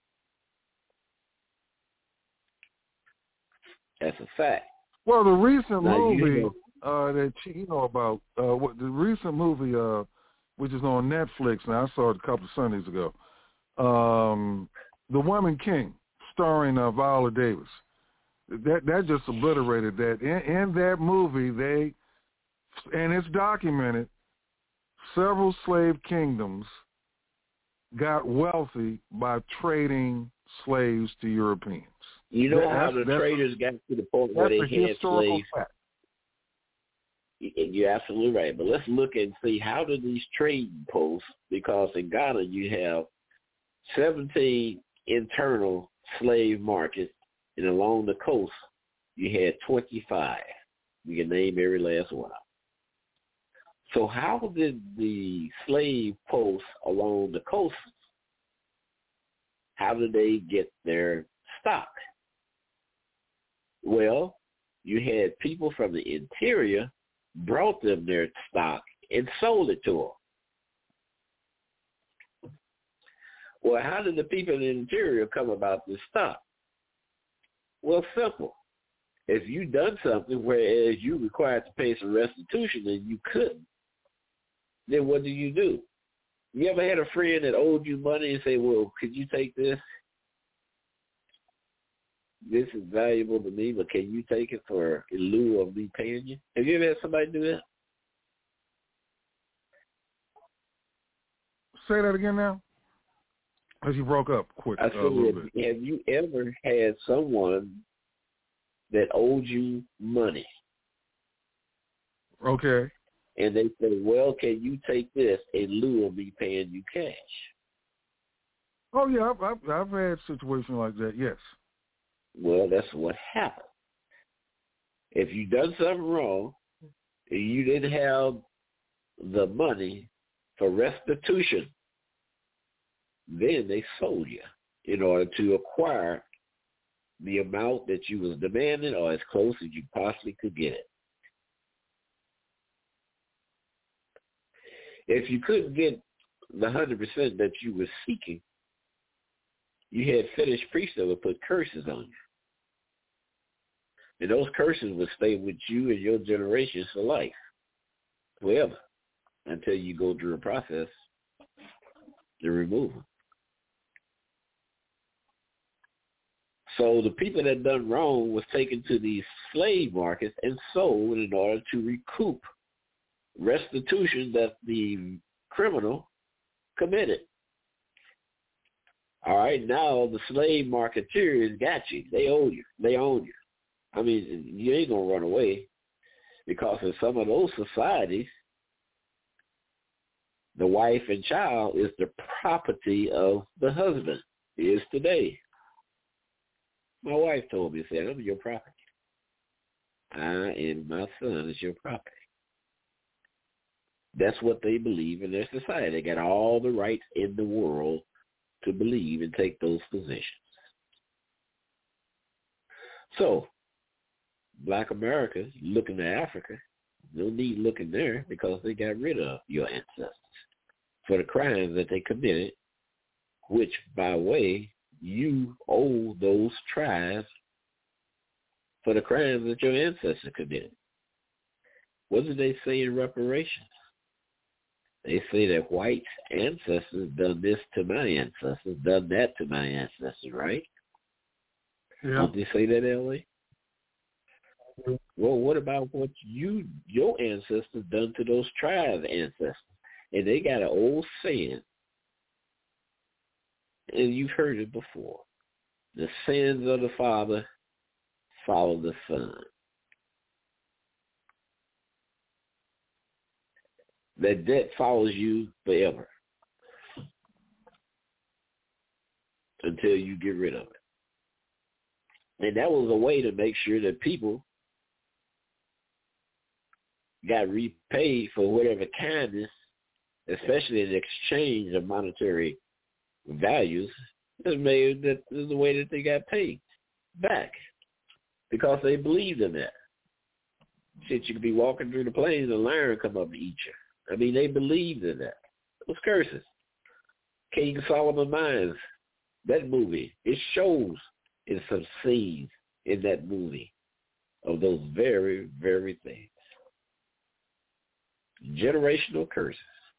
That's a fact. Well, the recent Now, movie that you know about, the recent movie, which is on Netflix, and I saw it a couple of Sundays ago, The Woman King, starring Viola Davis. That just obliterated that. In that movie, and it's documented, several slave kingdoms got wealthy by trading slaves to Europeans. You know how the traders got to the point where they had slaves? Fact. You're absolutely right. But let's look and see, how do these trading posts, because in Ghana you have 17 internal slave markets, and along the coast you had 25. You can name every last one. So how did the slave posts along the coast, how did they get their stock? Well, you had people from the interior brought them their stock and sold it to them. Well, how did the people in the interior come about this stock? Well, simple. If you done something whereas you required to pay some restitution and you couldn't, then what do? You ever had a friend that owed you money and say, well, could you take this? This is valuable to me, but can you take it in lieu of me paying you? Have you ever had somebody do that? Say that again now. As you broke up quick I a little bit. Have you ever had someone that owed you money? Okay. And they say, well, can you take this in lieu of me paying you cash? Oh, yeah, I've had situations like that, yes. Well, that's what happened. If you done something wrong and you didn't have the money for restitution, then they sold you in order to acquire the amount that you was demanding or as close as you possibly could get it. If you couldn't get the 100% that you were seeking, you had finished priests that would put curses on you. And those curses would stay with you and your generations for life, forever, until you go through a process to remove them. So the people that done wrong was taken to these slave markets and sold in order to recoup restitution that the criminal committed. All right, now the slave marketeers got you. They owe you. They own you. I mean, you ain't going to run away, because in some of those societies, the wife and child is the property of the husband. It is today. My wife told me, said, I'm your property. I and my son is your property. That's what they believe in their society. They got all the rights in the world to believe and take those positions. So, Black America looking to Africa, no need looking there, because they got rid of your ancestors for the crimes that they committed, which, by the way, you owe those tribes for the crimes that your ancestors committed. What did they say in reparations? They say that white ancestors done this to my ancestors, done that to my ancestors, right? Yeah. Don't they say that, L.A.? Well, what about what your ancestors done to those tribes' ancestors? And they got an old saying, and you've heard it before: the sins of the father follow the son. That debt follows you forever. until you get rid of it. And that was a way to make sure that people got repaid for whatever kindness, especially in exchange of monetary values, that made that is the way that they got paid back because they believed in that. Shit, you could be walking through the plains and a lion come up and eat you. I mean, they believed in that. It was curses. King Solomon Mines, that movie, it shows in some scenes in that movie of those very, very things. Generational curses.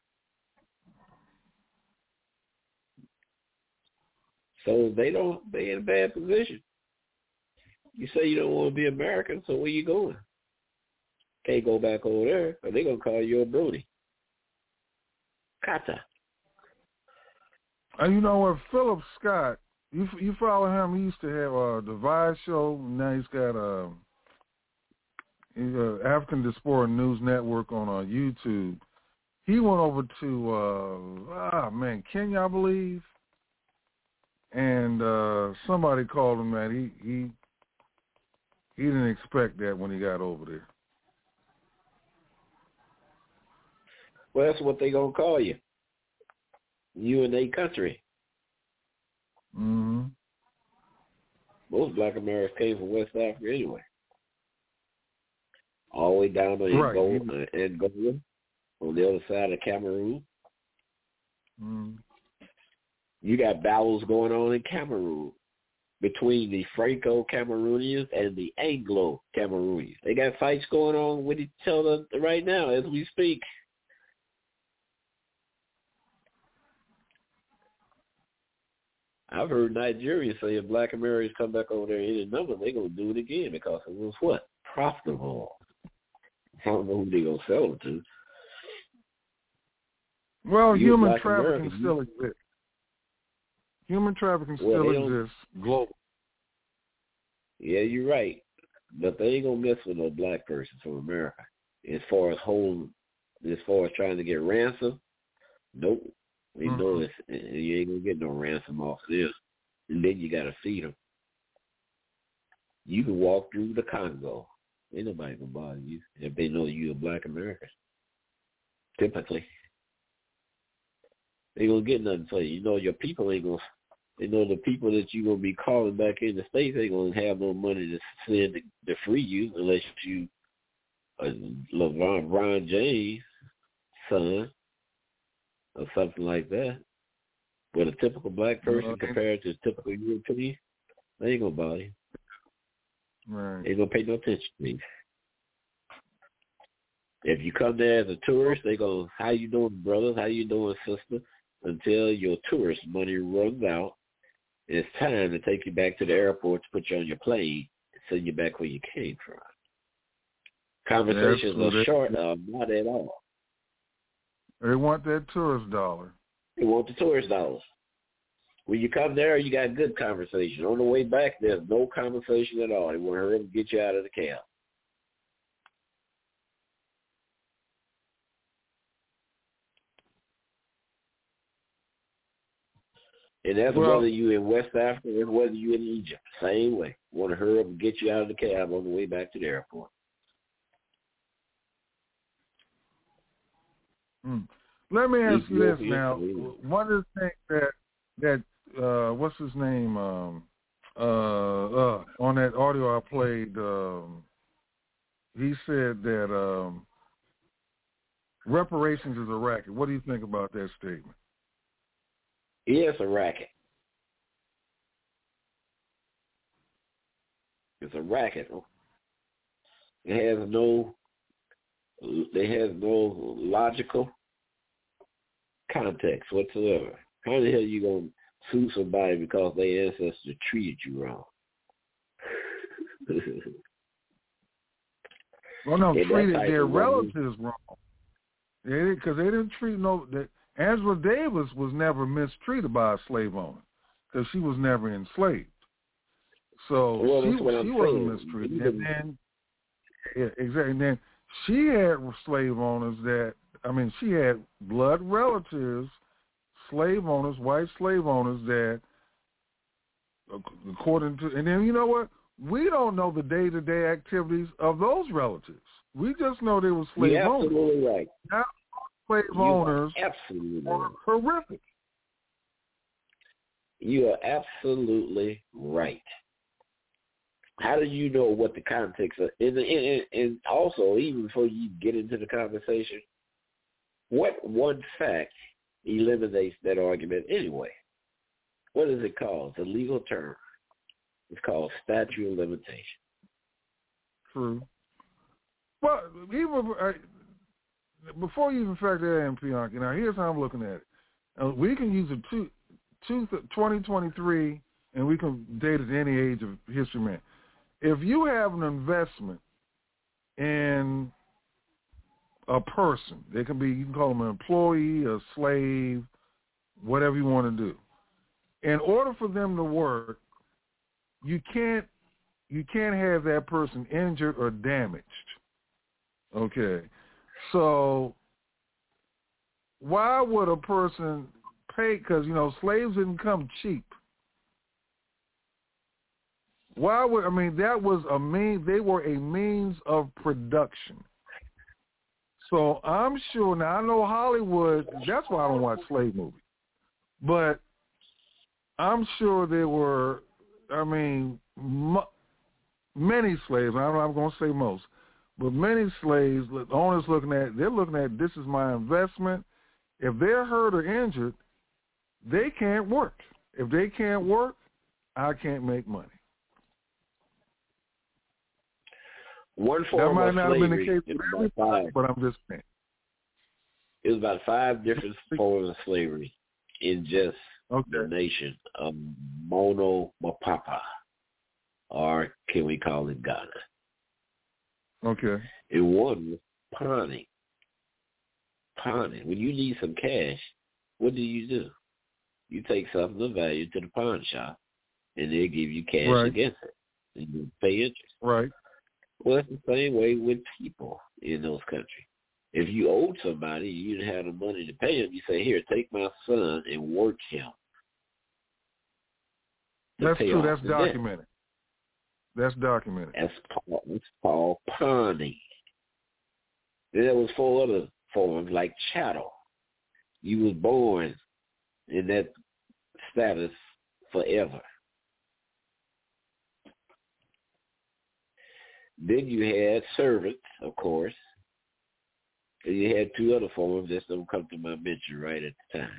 So they in a bad position. You say you don't want to be American, so where you going? Can't go back over there, or they're going to call you a Brody. Kata. And you know what, Philip Scott, you follow him, he used to have the Vice show, now he's got African Diaspora News Network on YouTube. He went over to, Kenya, I believe, and somebody called him that. He didn't expect that when he got over there. Well, that's what they going to call you. You and their country. Mm-hmm. Most Black Americans came from West Africa anyway. All the way down to Angola, on the other side of Cameroon. Mm-hmm. You got battles going on in Cameroon between the Franco-Cameroonians and the Anglo-Cameroonians. They got fights going on with each other right now as we speak. I've heard Nigerians say if Black Americans come back over there in any number, they're going to do it again because it was what? Profitable. I don't know who they're going to sell it to. Well, human trafficking still exists. Human trafficking still exists globally. Yeah, you're right. But they ain't going to mess with no black person from America. As far as trying to get ransom, nope. They know this. You ain't going to get no ransom off this. And then you got to feed them. You can walk through the Congo. Ain't nobody going to bother you if they know you're a Black American. Typically. They ain't going to get nothing for you. You know your people ain't going to. They know the people that you're going to be calling back in the States ain't going to have no money to send to free you unless you LeBron James' son or something like that. But a typical black person compared to a typical European, they ain't going to bother you. Right. They ain't going to pay no attention to you. If you come there as a tourist, they go, how you doing, brothers? How you doing, sister? Until your tourist money runs out. It's time to take you back to the airport to put you on your plane and send you back where you came from. Conversations are short, not at all. They want that tourist dollar. They want the tourist dollars. When you come there, you got good conversation. On the way back, there's no conversation at all. They want to hurry up and get you out of the cab. And that's whether you in West Africa or whether you in Egypt. Same way. Want to hurry up and get you out of the cab on the way back to the airport. Let me ask you this now. One of the things that what's his name on that audio I played, he said that reparations is a racket. What do you think about that statement? Yeah, it's a racket. It's a racket. It has no logical context whatsoever. How the hell are you going to sue somebody because their ancestors treated you wrong? Well, no, treated their relatives wrong. Because they didn't treat Angela Davis was never mistreated by a slave owner because she was never enslaved. So she wasn't mistreated. And then, exactly. And then she had slave owners she had blood relatives, slave owners, white slave owners that according to, and then you know what? We don't know the day-to-day activities of those relatives. We just know they were slave You're owners. absolutely right. Now, slave owners absolutely are horrific. You are absolutely right. How do you know what the context of, and also, even before you get into the conversation, what one fact eliminates that argument anyway? What is it called? It's a legal term. It's called statute of limitation. True. Well, even before you even factor that in, Bianca, now here's how I'm looking at it. We can use a 2023, and we can date it to any age of history, man. If you have an investment in a person, they can be, you can call them an employee, a slave, whatever you want to do. In order for them to work, you can't have that person injured or damaged. Okay. So why would a person pay? Because, slaves didn't come cheap. Why would, that was they were a means of production. So I'm sure, now I know Hollywood, that's why I don't watch slave movies. But I'm sure there were, many slaves, I'm going to say most, but many slaves, the owners they're looking at, this is my investment. If they're hurt or injured, they can't work. If they can't work, I can't make money. One form that might of not slavery, have been the case for everybody, but I'm just saying. It was about 5 different forms of slavery in just the nation of Mono Mapapa, or can we call it Ghana? Okay. And one was pawning. Pawning. When you need some cash, what do? You take something of value to the pawn shop, and they'll give you cash against it. And you pay interest. Right. Well, it's the same way with people in those countries. If you owed somebody, you didn't have the money to pay him, you say, here, take my son and work him. That's true. That's documented. That's documented. It's called pawning. Then there was 4 other forms, like chattel. You was born in that status forever. Then you had servants, of course. And you had 2 other forms that don't come to my mention right at the time.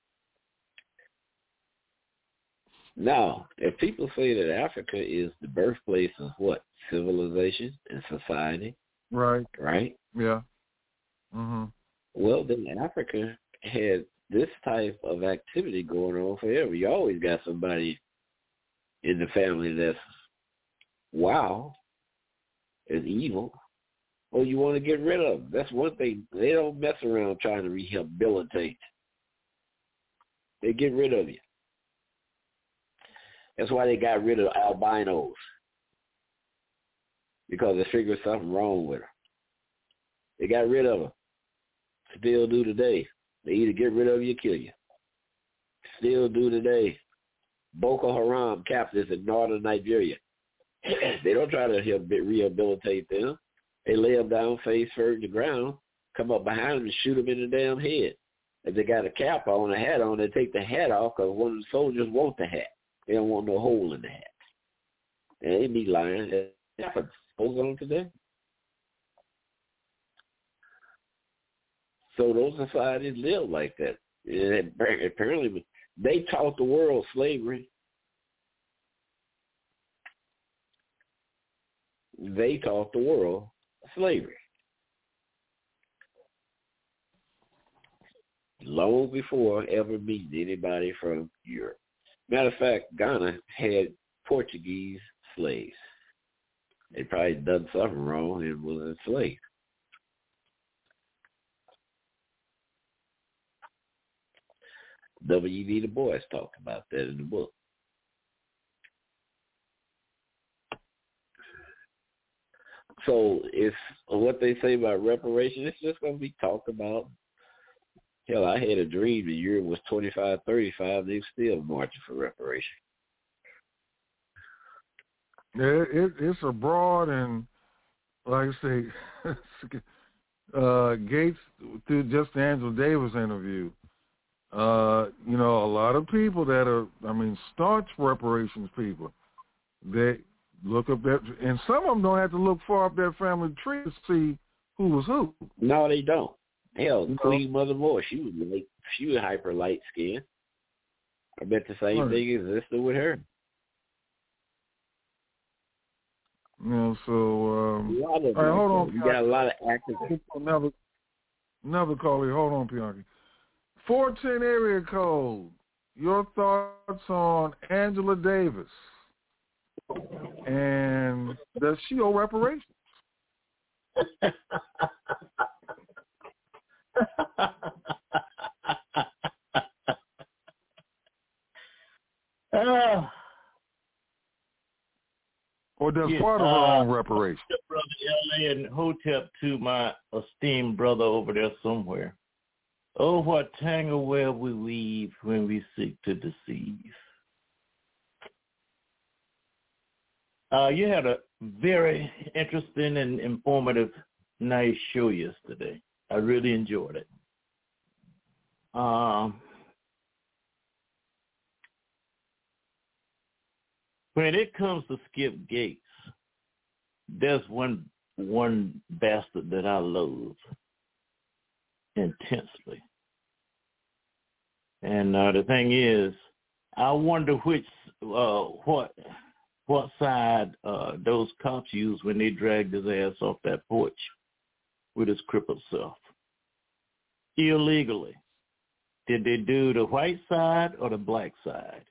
Now, if people say that Africa is the birthplace of what? Civilization and society? Right. Right? Yeah. Mm-hmm. Well, then Africa had this type of activity going on forever. You always got somebody in the family that's and evil, or you want to get rid of them. That's one thing. They don't mess around trying to rehabilitate. They get rid of you. That's why they got rid of albinos, because they figured something wrong with them. They got rid of them. Still do today. They either get rid of you or kill you. Still do today. Boko Haram captives in northern Nigeria. They don't try to rehabilitate them. They lay them down face first in the ground, come up behind them and shoot them in the damn head. If they got a cap on, a hat on, they take the hat off because one of the soldiers want the hat. They don't want no hole in the hat. And they be lying. It happens. Goes on today. So those societies live like that. And apparently, they taught the world slavery. They taught the world slavery. Long before ever meeting anybody from Europe. Matter of fact, Ghana had Portuguese slaves. They probably done something wrong and was enslaved. W.E.B. Du Bois talked about that in the book. So it's what they say about reparation, it's just going to be talked about. Hell, I had a dream the year was 2535. They still marching for reparation. It's abroad, and like I say, Gates, through just the Angela Davis interview, a lot of people that are, staunch reparations people, they look up that, and some of them don't have to look far up that family tree to see who was who. No, they don't. Hell, Queen Mother Moore, she was hyper light skinned. I bet the same thing existed with her. So all right, hold on. You got a lot of activists. Another caller. Hold on, Bianchi. 410 area code. Your thoughts on Angela Davis, and does she owe reparations? Or does part of her own reparations? Brother L.A. and Hotep to my esteemed brother over there somewhere. Oh, what tangle web we weave when we seek to deceive. You had a very interesting and informative, nice show yesterday. I really enjoyed it. When it comes to Skip Gates, there's one bastard that I loathe intensely. And the thing is, I wonder what side those cops used when they dragged his ass off that porch with his crippled self. Illegally. Did they do the white side or the black side?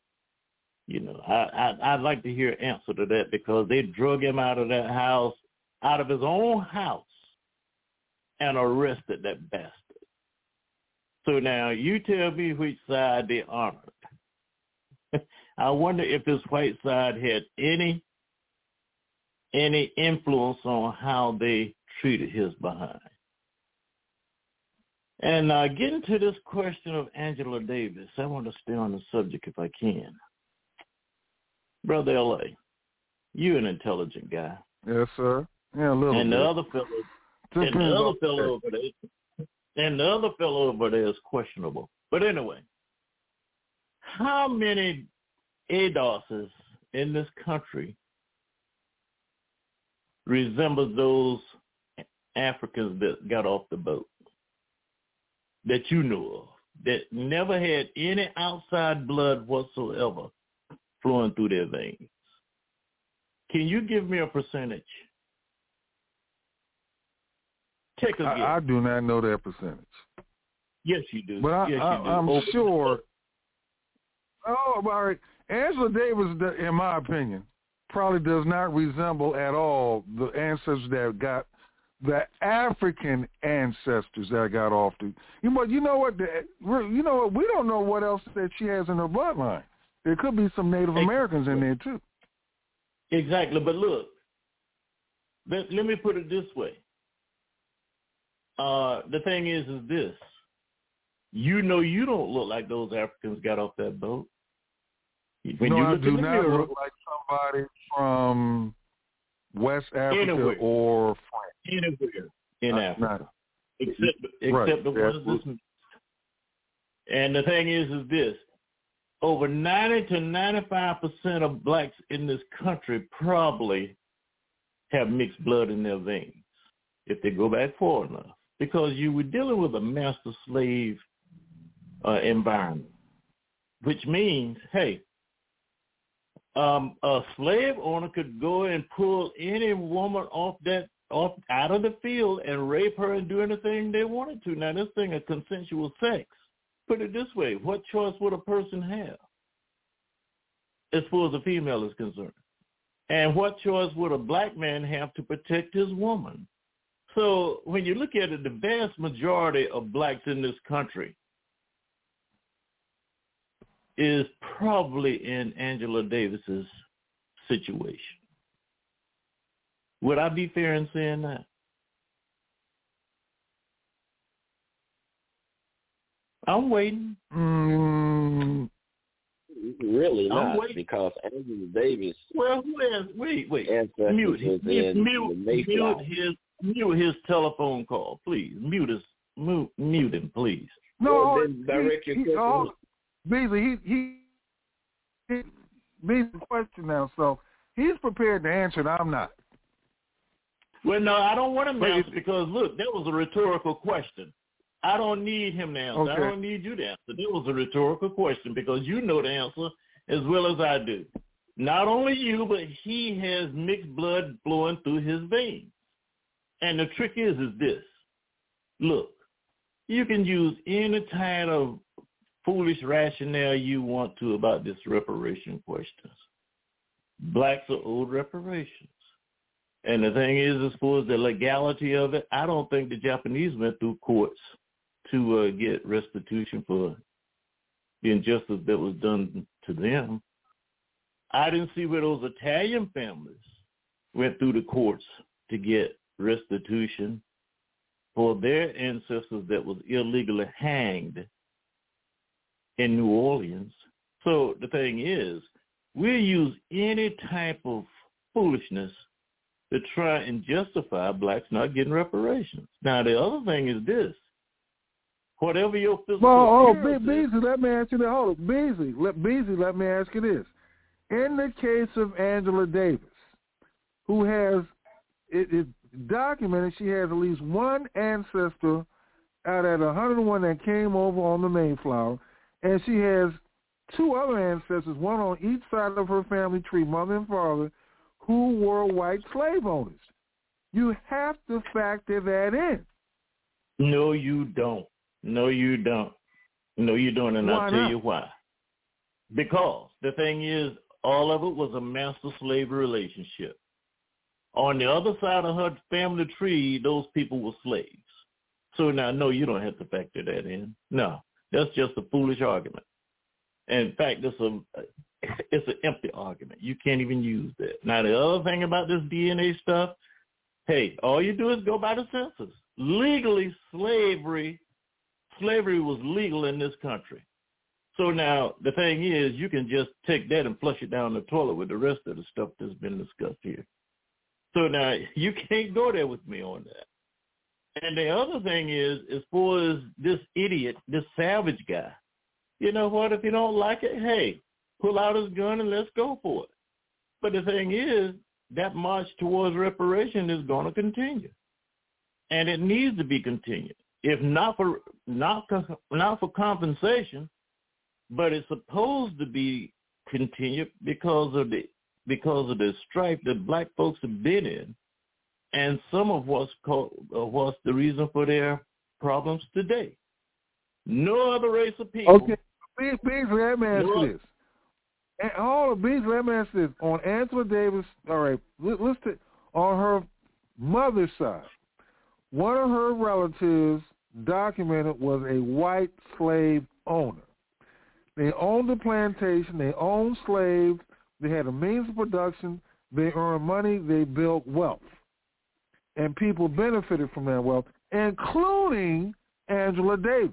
I'd like to hear an answer to that, because they drug him out of that house, out of his own house, and arrested that bastard. So now you tell me which side they honored. I wonder if this white side had any influence on how they treated his behind. And getting to this question of Angela Davis, I want to stay on the subject if I can. Brother L.A., you an intelligent guy. Yes, sir. Yeah, a little bit. And the other fellow over there is questionable. But anyway, how many ADOSs in this country resemble those Africans that got off the boat that you know of, that never had any outside blood whatsoever flowing through their veins? Can you give me a percentage? Take a guess. I do not know that percentage. Yes, you do. But I'm sure. Oh, all right. Angela Davis, in my opinion, probably does not resemble at all the ancestors that got, the African ancestors that got off the. You know what? We don't know what else that she has in her bloodline. There could be some Native Americans in there too. Exactly, but look, let me put it this way. The thing is this. You don't look like those Africans got off that boat. When no, you I do not look like somebody from West Africa or France. Anywhere in Africa. Except the ones listening. And the thing is this. Over 90 to 95% of blacks in this country probably have mixed blood in their veins, if they go back far enough, because you were dealing with a master-slave environment, which means, hey, a slave owner could go and pull any woman off out of the field and rape her and do anything they wanted to. Now, this thing of consensual sex. Put it this way, what choice would a person have as far as a female is concerned? And what choice would a black man have to protect his woman? So when you look at it, the vast majority of blacks in this country is probably in Angela Davis's situation. Would I be fair in saying that? I'm waiting. Really not, because Angela Davis. Well, who has? Wait. Mute his telephone call, please. Mute him, please. No, direct your question. Beasley, he Beasley's question now, so he's prepared to answer it. I'm not. Well, no, I don't want him to answer because, look, that was a rhetorical question. I don't need him to answer. Okay. I don't need you to answer. That was a rhetorical question because you know the answer as well as I do. Not only you, but he has mixed blood flowing through his veins. And the trick is this. Look, you can use any kind of foolish rationale you want to about this reparation questions. Blacks are owed reparations. And the thing is, as far as the legality of it, I don't think the Japanese went through courts to get restitution for the injustice that was done to them. I didn't see where those Italian families went through the courts to get restitution for their ancestors that was illegally hanged in New Orleans. So the thing is, we'll use any type of foolishness to try and justify blacks not getting reparations. Now, the other thing is this. Whatever your physical Beasley, let me ask you that. Hold on. Beasley, let me ask you this. In the case of Angela Davis, who has, it documented she has at least one ancestor out of 101 that came over on the Mayflower, and she has two other ancestors, one on each side of her family tree, mother and father, who were white slave owners. You have to factor that in. No, you don't. And I'll tell you why. Because the thing is, all of it was a master-slave relationship. On the other side of her family tree, those people were slaves. So now, no, you don't have to factor that in. No, that's just a foolish argument. And in fact, it's an empty argument. You can't even use that. Now, the other thing about this DNA stuff, hey, all you do is go by the census. Legally, slavery was legal in this country. So now the thing is, you can just take that and flush it down the toilet with the rest of the stuff that's been discussed here. So now you can't go there with me on that. And the other thing is, as far as this idiot, this savage guy, you know what? If you don't like it, hey, pull out his gun and let's go for it. But the thing is, that march towards reparation is going to continue. And it needs to be continued. If not for compensation, but it's supposed to be continued because of the strife that black folks have been in, and some of what's the reason for their problems today. No other race of people. Okay, Beasley, let me ask you this. Beasley, let me ask this. On Angela Davis, all right, let's take on her mother's side. One of her relatives documented was a white slave owner. They owned the plantation. They owned slaves. They had a means of production. They earned money. They built wealth. And people benefited from that wealth, including Angela Davis.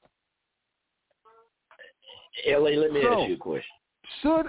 L.A., let me ask you a question. What's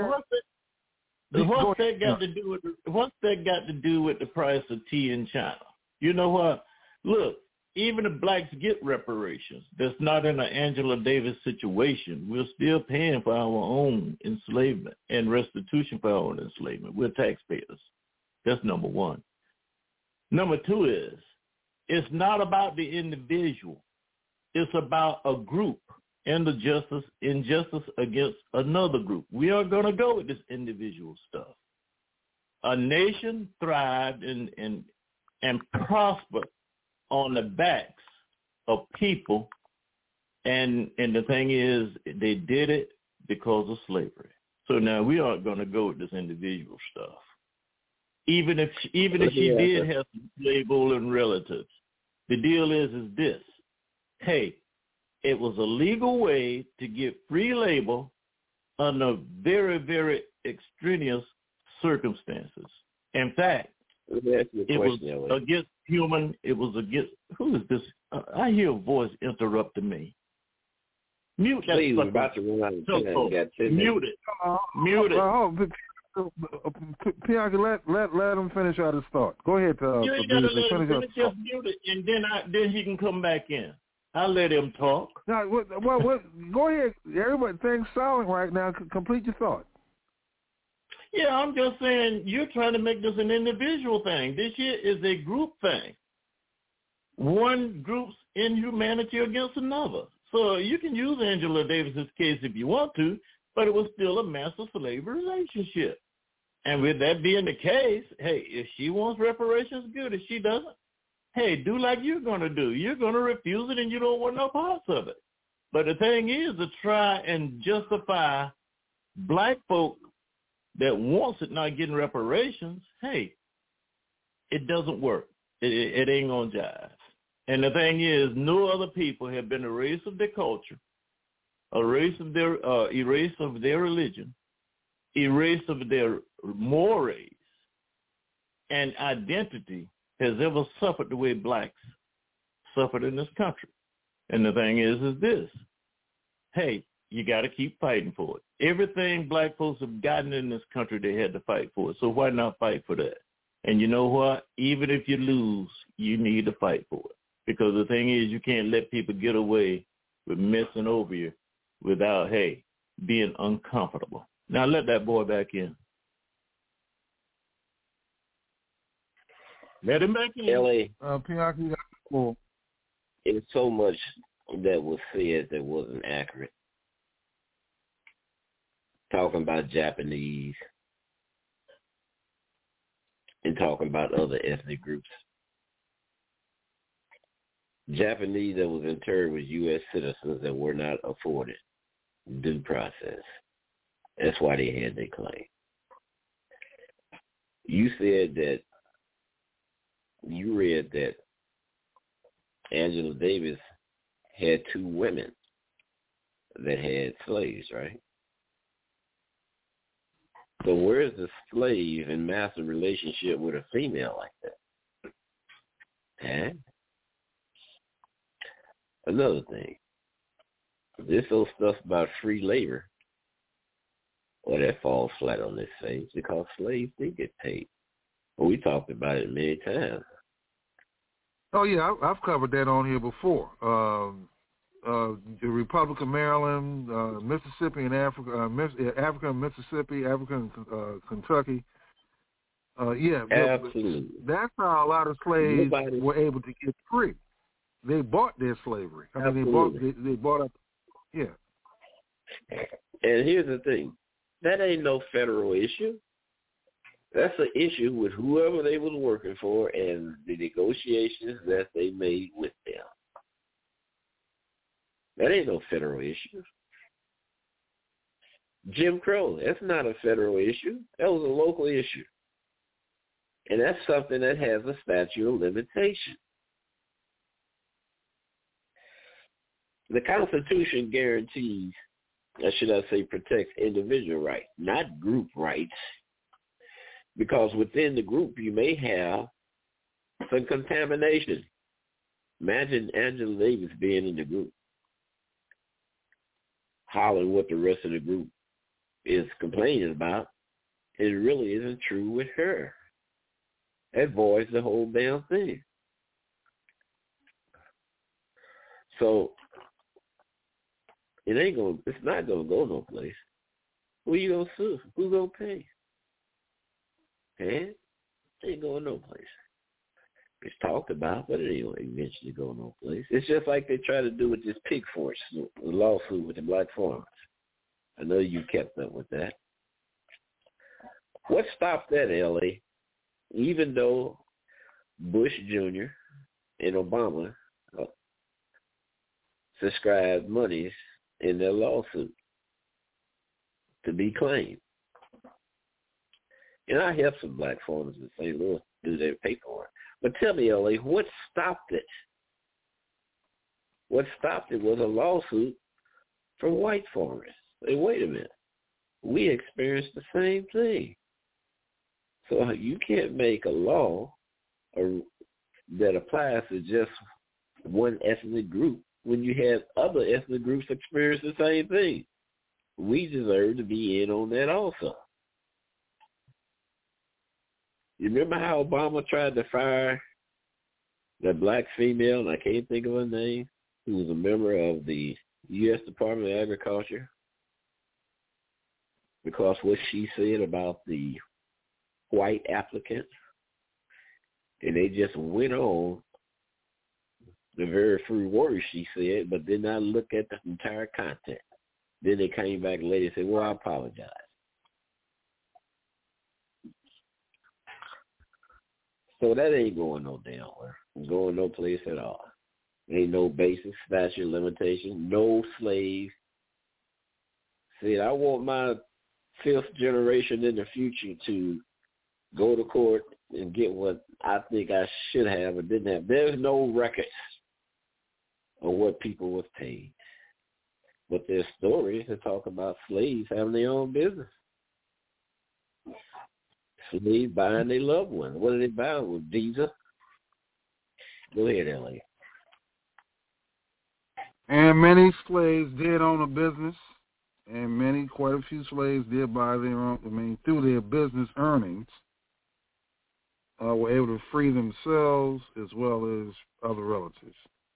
that got to do with the price of tea in China? You know what? Look, even if blacks get reparations, that's not in an Angela Davis situation. We're still paying for our own enslavement and restitution for our own enslavement. We're taxpayers. That's number one. Number two is, it's not about the individual. It's about a group and the injustice against another group. We are going to go with this individual stuff. A nation thrived and prospered on the backs of people, and the thing is, they did it because of slavery. So now we aren't going to go with this individual stuff. Even if she did have some slave-holding relatives, the deal is this: hey, it was a legal way to get free labor under very, very extraneous circumstances. In fact, it was against human. It was against. Who is this? I hear a voice interrupting me. Mute that Please, sucker. about to run out of time. So, Got 10 mute minutes. it. Mute it. Bianca, let him finish out his thought. Go ahead. You ain't got to let him finish. Just mute it, and then he can come back in. I'll let him talk. Now, go ahead. Everybody, things silent right now. Complete your thought. Yeah, I'm just saying you're trying to make this an individual thing. This here is a group thing. One group's inhumanity against another. So you can use Angela Davis's case if you want to, but it was still a master-slave relationship. And with that being the case, hey, if she wants reparations, good. If she doesn't, hey, do like you're going to do. You're going to refuse it and you don't want no parts of it. But the thing is to try and justify black folk that wants it not getting reparations, hey, it doesn't work. It ain't going to jive. And the thing is, no other people have been erased of their culture, erased of their religion, erased of their mores, and identity has ever suffered the way blacks suffered in this country. And the thing is this. Hey, you got to keep fighting for it. Everything black folks have gotten in this country, they had to fight for it. So why not fight for that? And you know what? Even if you lose, you need to fight for it. Because the thing is, you can't let people get away with messing over you without, hey, being uncomfortable. Now let that boy back in. Let him back in. L.A. Bianca, you got cool. It's so much that was said that wasn't accurate. Talking about Japanese and talking about other ethnic groups. Japanese that was interred with U.S. citizens that were not afforded due process. That's why they had their claim. You said that, you read that Angela Davis had 2 women that had slaves, right? So where's the slave and master relationship with a female like that? Huh? Another thing, this old stuff about free labor, well, that falls flat on its face because slaves did get paid. Well, we talked about it many times. Oh, yeah, I've covered that on here before. The Republic of Maryland, Mississippi and Africa and Mississippi, Africa and Kentucky. Yeah, absolutely. That's how a lot of slaves were able to get free. They bought their slavery. I mean, they bought up. Yeah. And here's the thing: that ain't no federal issue. That's an issue with whoever they was working for and the negotiations that they made with them. That ain't no federal issue. Jim Crow, that's not a federal issue. That was a local issue. And that's something that has a statute of limitation. The Constitution guarantees, or should I say protects individual rights, not group rights. Because within the group you may have some contamination. Imagine Angela Davis being in the group, hollering what the rest of the group is complaining about. It really isn't true with her. That voids the whole damn thing. So it's not gonna go no place. Who you gonna sue? Who gonna pay? It ain't going no place. It's talked about, but it ain't going to eventually go no place. It's just like they try to do with this pig force lawsuit with the black farmers. I know you kept up with that. What stopped that, L.A.? Even though Bush Jr. and Obama subscribed monies in their lawsuit to be claimed. And I helped some black farmers in St. Louis do their paperwork. But tell me, L.A., what stopped it? What stopped it was a lawsuit from white farmers. Hey, wait a minute. We experienced the same thing. So you can't make a law that applies to just one ethnic group when you have other ethnic groups experience the same thing. We deserve to be in on that also. You remember how Obama tried to fire that black female, and I can't think of her name, who was a member of the U.S. Department of Agriculture, because what she said about the white applicants, and they just went on the very few words she said, but did not look at the entire content. Then they came back later and said, well, I apologize. So that ain't going no damn where. It's going no place at all. Ain't no basic statute of limitation. No slave. Said, I want my fifth generation in the future to go to court and get what I think I should have or didn't have. There's no records of what people was paid. But there's stories that talk about slaves having their own business. Slaves buying their loved ones. What are they buying with Visa? Go ahead, Ellie. And many slaves did own a business, and quite a few slaves did buy their own, through their business earnings, were able to free themselves as well as other relatives.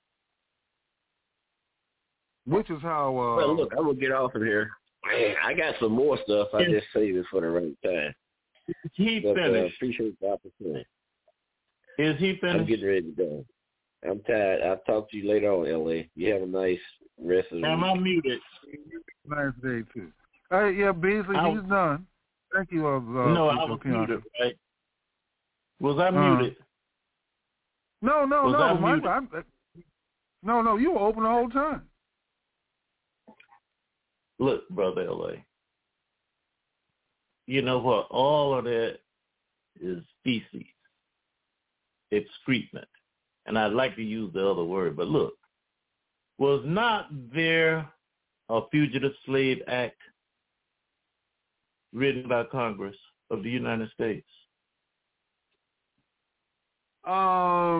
Which is how... well, look, I'm going to get off of here. Man, I got some more stuff. I just saved it for the right time. Is he finished? Appreciate the opportunity. Is he finished? I'm getting ready to go. I'm tired. I'll talk to you later on, L.A. You have a nice rest of the week. Am I muted? Nice day, too. Yeah, Beasley, he's done. Thank you. No, I was muted, right? Was I muted? No. Muted? No, you were open the whole time. Look, Brother L.A., you know what? All of that is feces, excrement. And I'd like to use the other word, but look, was not there a Fugitive Slave Act written by Congress of the United States? I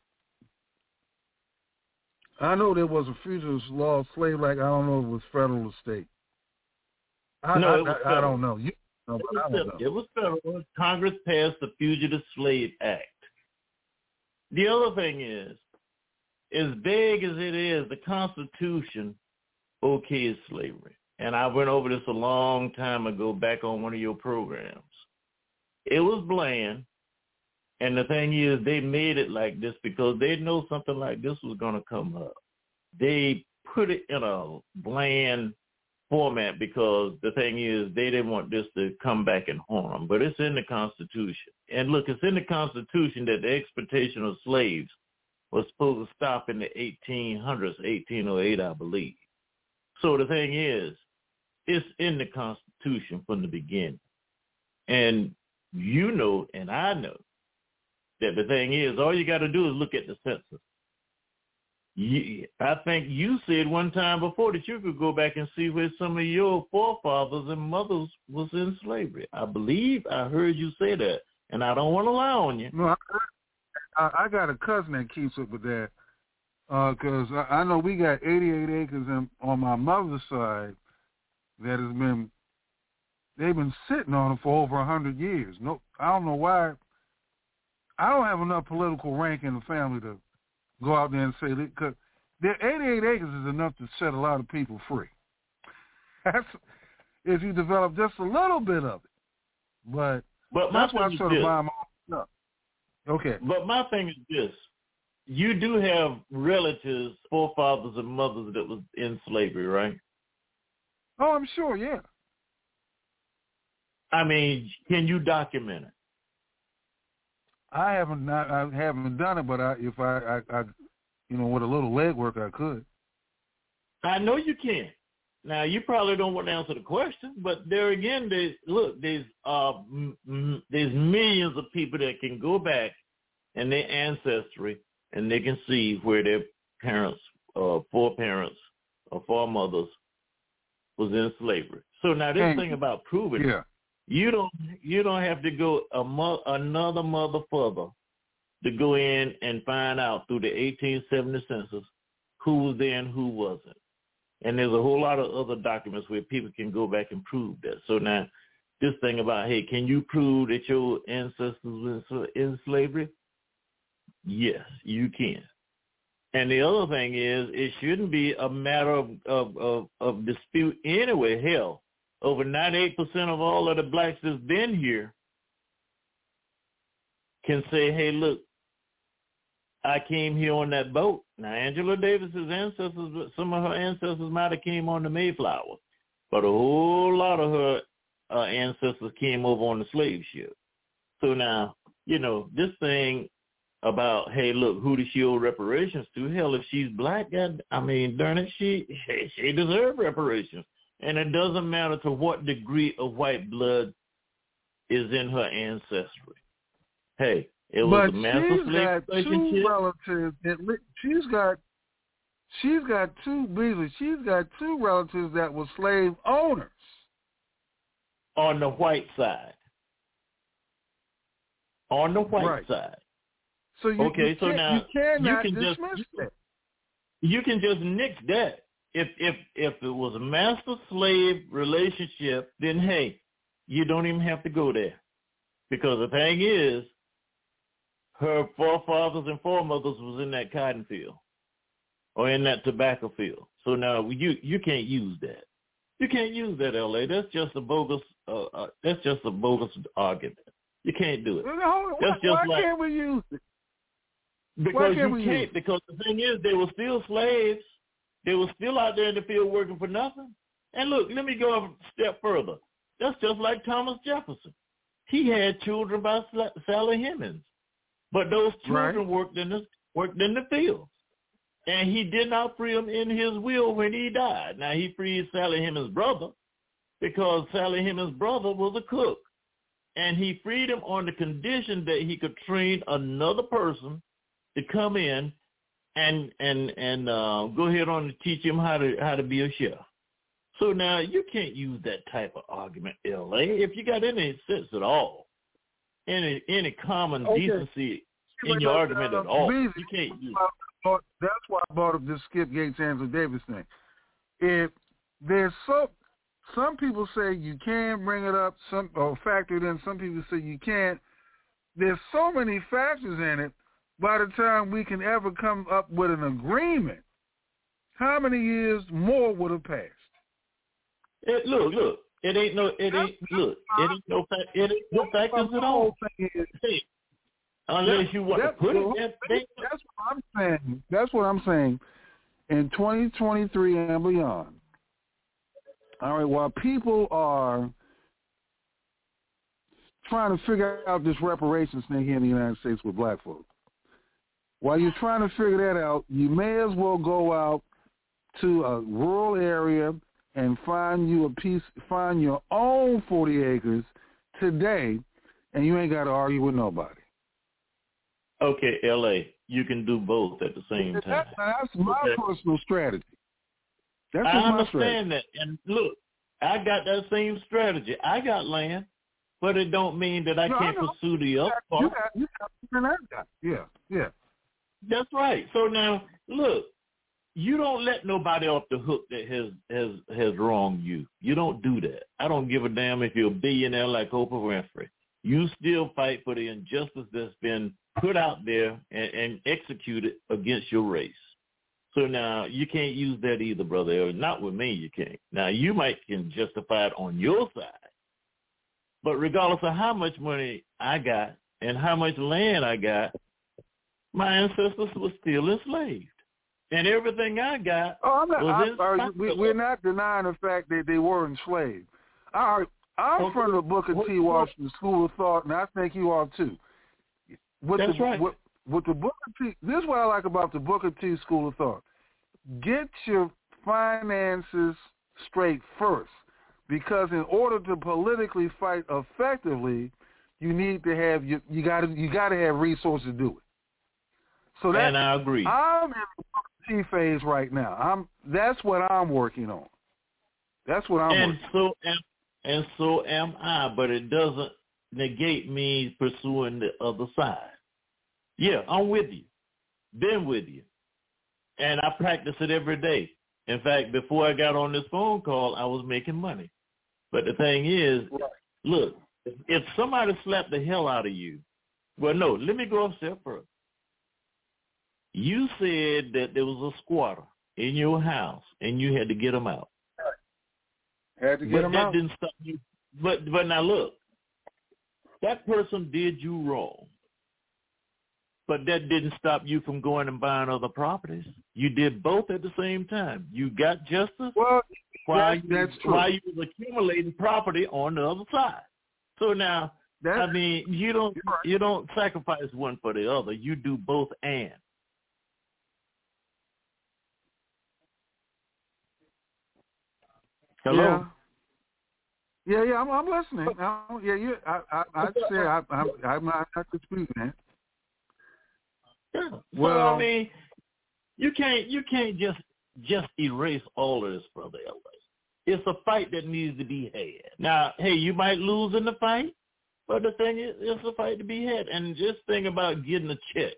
know there was a Fugitive Slave Act. I don't know if it was federal or state. It was federal. I don't know. It was federal. Congress passed the Fugitive Slave Act. The other thing is, as vague as it is, the Constitution okays slavery. And I went over this a long time ago back on one of your programs. It was bland. And the thing is, they made it like this because they know something like this was going to come up. They put it in a bland format because the thing is, they didn't want this to come back and harm them. But it's in the Constitution. And look, it's in the Constitution that the exportation of slaves was supposed to stop in the 1800s, 1808, I believe. So the thing is, it's in the Constitution from the beginning. And you know, and I know, that the thing is, all you got to do is look at the census. I think you said one time before that you could go back and see where some of your forefathers and mothers was in slavery. I believe I heard you say that, and I don't want to lie on you. No, I got a cousin that keeps up with that because I know we got 88 acres on my mother's side that they've been sitting on it for over 100 years. No, I don't know why. I don't have enough political rank in the family to go out there and say that, because their 88 acres is enough to set a lot of people free. That's if you develop just a little bit of it. But that's why I sort of buy my own stuff. Okay. But my thing is this. You do have relatives, forefathers and mothers that was in slavery, right? Oh, I'm sure, yeah. I mean, can you document it? I haven't done it, but if I with a little legwork, I could. I know you can. Now, you probably don't want to answer the question, but there again, there's millions of people that can go back in their ancestry and they can see where their parents, foreparents, or foremothers was in slavery. So now this thing about proving it. You don't have to go another mother further to go in and find out through the 1870 census who was there and who wasn't. And there's a whole lot of other documents where people can go back and prove that. So now, this thing about, hey, can you prove that your ancestors were in slavery? Yes, you can. And the other thing is, it shouldn't be a matter of dispute anyway. Hell, over 98% of all of the blacks that's been here can say, hey, look, I came here on that boat. Now, Angela Davis's ancestors, some of her ancestors might have came on the Mayflower, but a whole lot of her ancestors came over on the slave ship. So now, this thing about, hey, look, who does she owe reparations to? Hell, if she's black, darn it, she deserves reparations. And it doesn't matter to what degree of white blood is in her ancestry. Hey, it was a massive slave relationship. She's got two relatives that were slave owners. On the white side. On the white side. So you cannot dismiss that. You can just nix that. If it was a master-slave relationship, then, hey, you don't even have to go there. Because the thing is, her forefathers and foremothers was in that cotton field or in that tobacco field. So now you can't use that. You can't use that, L.A. That's just a bogus argument. You can't do it. Why can't we use it? Because you can't. Because the thing is, they were still slaves. They were still out there in the field working for nothing. And look, let me go a step further. That's just like Thomas Jefferson. He had children by Sally Hemings, but those children worked in the fields. And he did not free them in his will when he died. Now, he freed Sally Hemings' brother because Sally Hemings' brother was a cook. And he freed him on the condition that he could train another person to come in and go ahead on and teach him how to be a chef. So now you can't use that type of argument, L.A. If you got any sense at all, any common decency in your argument at all, you can't use it. That's why I brought up this Skip Gates, Angela Davis thing. If there's some people say you can bring it up, or factor it in. Some people say you can't. There's so many factors in it. By the time we can ever come up with an agreement, how many years more would have passed? Look. It ain't no factors at all. Unless you want to put it. That's what I'm saying. That's what I'm saying. In 2023 and beyond. All right, while people are trying to figure out this reparations thing here in the United States with black folks, while you're trying to figure that out, you may as well go out to a rural area and find your own 40 acres today, and you ain't got to argue with nobody. Okay, L.A., you can do both at the same time. That's my personal strategy. I understand that. And look, I got that same strategy. I got land, but it don't mean that I can't pursue the other part. Yeah. That's right. So now, look, you don't let nobody off the hook that has wronged you. You don't do that. I don't give a damn if you're a billionaire like Oprah Winfrey. You still fight for the injustice that's been put out there and executed against your race. So now you can't use that either, brother. Or not with me, you can't. Now you can justify it on your side, but regardless of how much money I got and how much land I got, my ancestors were still enslaved, and everything I got we're not denying the fact that they were enslaved. I'm from the Booker T. Washington School of Thought, and I think you are too. That's right. With the Booker T, this is what I like about the Booker T. School of Thought. Get your finances straight first, because in order to politically fight effectively, you need to have you got to have resources to do it. So and I agree. I'm in the Booker T phase right now. That's what I'm working on. That's what I'm working on. And so am I, but it doesn't negate me pursuing the other side. Yeah, I'm with you. Been with you. and I practice it every day. In fact, before I got on this phone call, I was making money. But the thing is, look, if somebody slapped the hell out of you, well, no, let me go a step further. You said that there was a squatter in your house, and you had to get them out. Had to get them out. But that didn't stop you. But now look, that person did you wrong. But that didn't stop you from going and buying other properties. You did both at the same time. You got justice while you was accumulating property on the other side. So now, you don't sacrifice one for the other. You do both and. Hello. Yeah. I'm listening. I'm not disputing that. Yeah. Well, so, you can't just erase all of this, Brother L.A. It's a fight that needs to be had. Now, hey, you might lose in the fight, but the thing is, it's a fight to be had. And just think about getting a check.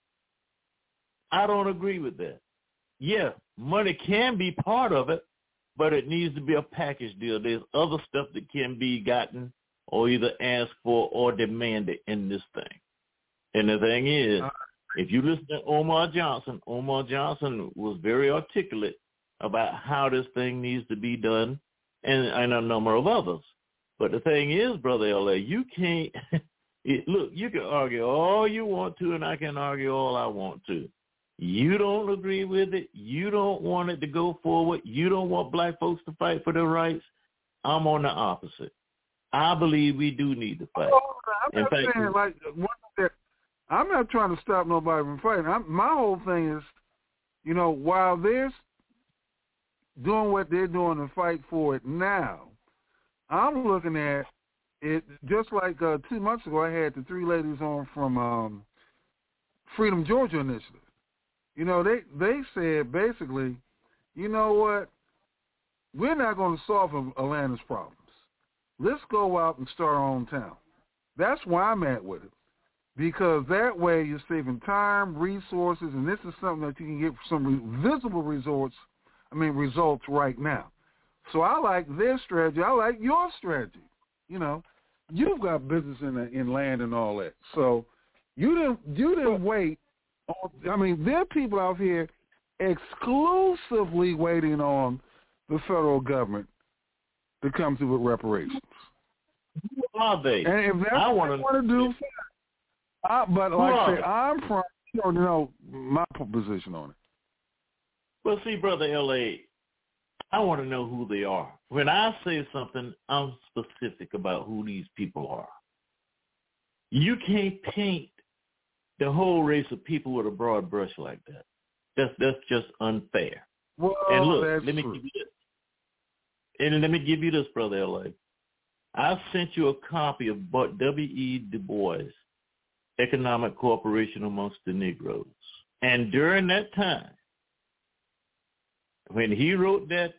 I don't agree with that. Yeah, money can be part of it, but it needs to be a package deal. There's other stuff that can be gotten or either asked for or demanded in this thing. And the thing is, if you listen to Omar Johnson was very articulate about how this thing needs to be done and a number of others. But the thing is, Brother L.A., you can't look, you can argue all you want to, and I can argue all I want to. You don't agree with it. You don't want it to go forward. You don't want black folks to fight for their rights. I'm on the opposite. I believe we do need to fight. I'm not trying to stop nobody from fighting. My whole thing is, while they're doing what they're doing to fight for it now, I'm looking at it just like 2 months ago I had the 3 ladies on from Freedom Georgia Initiative. They said basically, you know what, we're not going to solve Atlanta's problems. Let's go out and start our own town. That's where I'm at with it. Because that way you're saving time, resources, and this is something that you can get some visible results right now. So I like their strategy. I like your strategy. You've got business in land and all that. So you didn't wait. There are people out here exclusively waiting on the federal government to come through with reparations. Who are they? And if that's what they want to do, but like I say, I'm from, my position on it. Well, see, Brother L.A., I want to know who they are. When I say something, I'm specific about who these people are. You can't paint the whole race of people with a broad brush like that. That's just unfair. Well, and look, let me give you this. And let me give you this, Brother L.A. I sent you a copy of W.E. Du Bois' Economic Cooperation Amongst the Negroes. And during that time, when he wrote that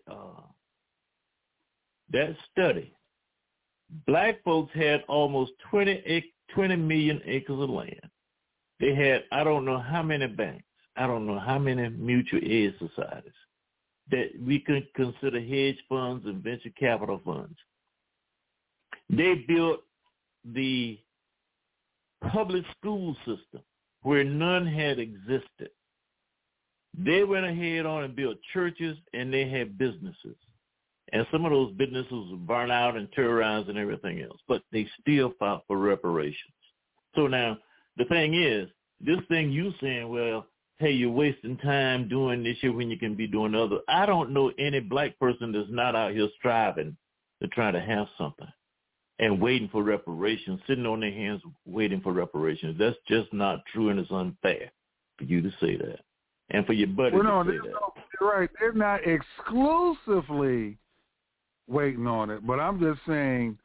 study, black folks had almost 20 million acres of land. They had, I don't know how many banks, I don't know how many mutual aid societies that we could consider hedge funds and venture capital funds. They built the public school system where none had existed. They went ahead on and built churches, and they had businesses. And some of those businesses were burned out and terrorized and everything else, but they still fought for reparations. So now, the thing is, this thing you saying, well, hey, you're wasting time doing this here when you can be doing other. I don't know any black person that's not out here striving to try to have something and waiting for reparations, sitting on their hands waiting for reparations. That's just not true, and it's unfair for you to say that. And for your buddy to say that. You're right. They're not exclusively waiting on it, but I'm just saying,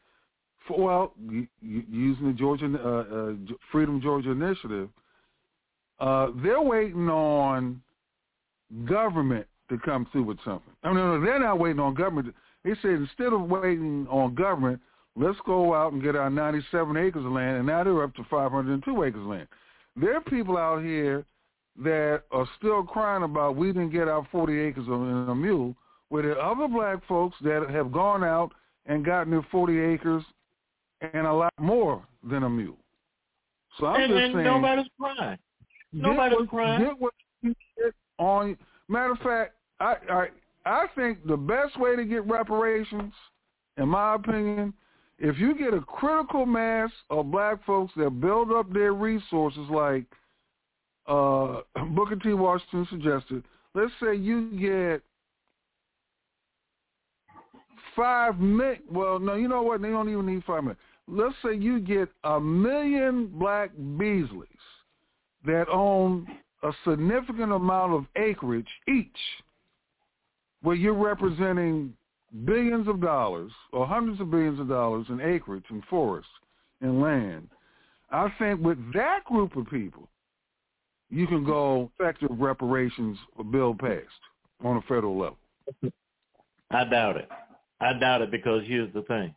using the Georgia Freedom Georgia Initiative, they're waiting on government to come through with something. No, they're not waiting on government. They said instead of waiting on government, let's go out and get our 97 acres of land, and now they're up to 502 acres of land. There are people out here that are still crying about we didn't get our 40 acres and a mule, where there are other black folks that have gone out and gotten their 40 acres and a lot more than a mule. So I'm just saying, nobody's crying. Nobody's crying. Get what you get on. Matter of fact, I think the best way to get reparations, in my opinion, if you get a critical mass of black folks that build up their resources like Booker T. Washington suggested, let's say you get 5 million. Well, no, you know what? They don't even need 5 million. Let's say you get 1 million black Beasleys that own a significant amount of acreage each, where you're representing billions of dollars or hundreds of billions of dollars in acreage and forests and land. I think with that group of people, you can go effective reparations bill passed on a federal level. I doubt it. I doubt it because here's the thing.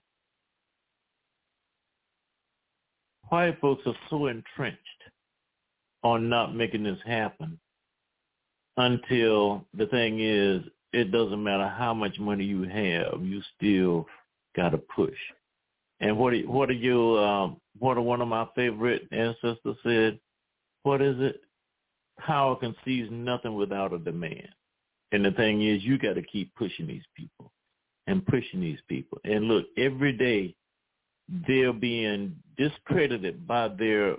White folks are so entrenched on not making this happen until the thing is, it doesn't matter how much money you have, you still got to push. And what one of my favorite ancestors said, what is it? Power conceives nothing without a demand. And the thing is, you got to keep pushing these people and pushing these people. And look, every day they're being discredited by their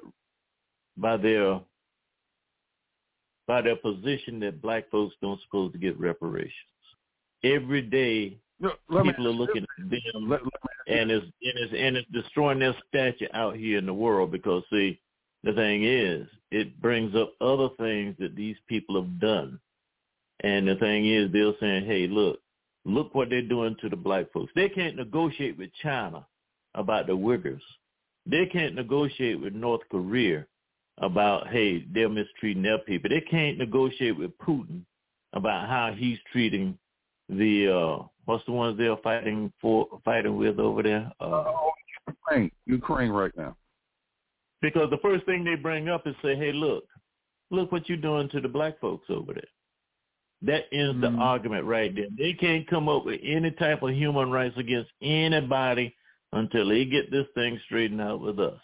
position that black folks don't supposed to get reparations. Every day, people are looking at them, and it's destroying their stature out here in the world because, see, the thing is, it brings up other things that these people have done. And the thing is, they're saying, hey, look what they're doing to the black folks. They can't negotiate with China about the Uyghurs. They can't negotiate with North Korea about, hey, they're mistreating their people. They can't negotiate with Putin about how he's treating the, what's the ones they're fighting with over there? Ukraine right now. Because the first thing they bring up is say, hey, look what you're doing to the black folks over there. That ends the argument right there. They can't come up with any type of human rights against anybody until they get this thing straightened out with us.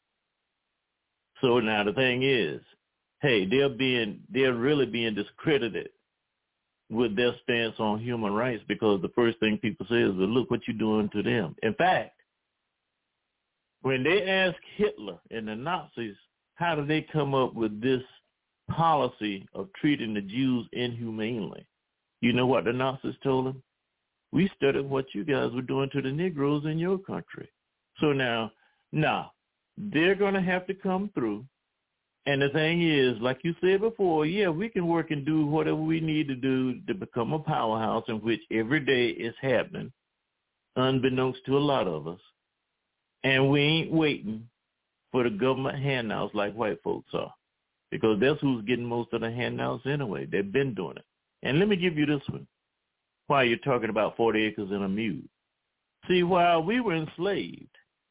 So now the thing is, hey, they're really being discredited with their stance on human rights because the first thing people say is, well, look what you're doing to them. In fact, when they asked Hitler and the Nazis, how did they come up with this policy of treating the Jews inhumanely? You know what the Nazis told them? We studied what you guys were doing to the Negroes in your country. So now, they're going to have to come through. And the thing is, like you said before, yeah, we can work and do whatever we need to do to become a powerhouse, in which every day is happening, unbeknownst to a lot of us. And we ain't waiting for the government handouts like white folks are, because that's who's getting most of the handouts anyway. They've been doing it. And let me give you this one, while you're talking about 40 acres and a mule. See, while we were enslaved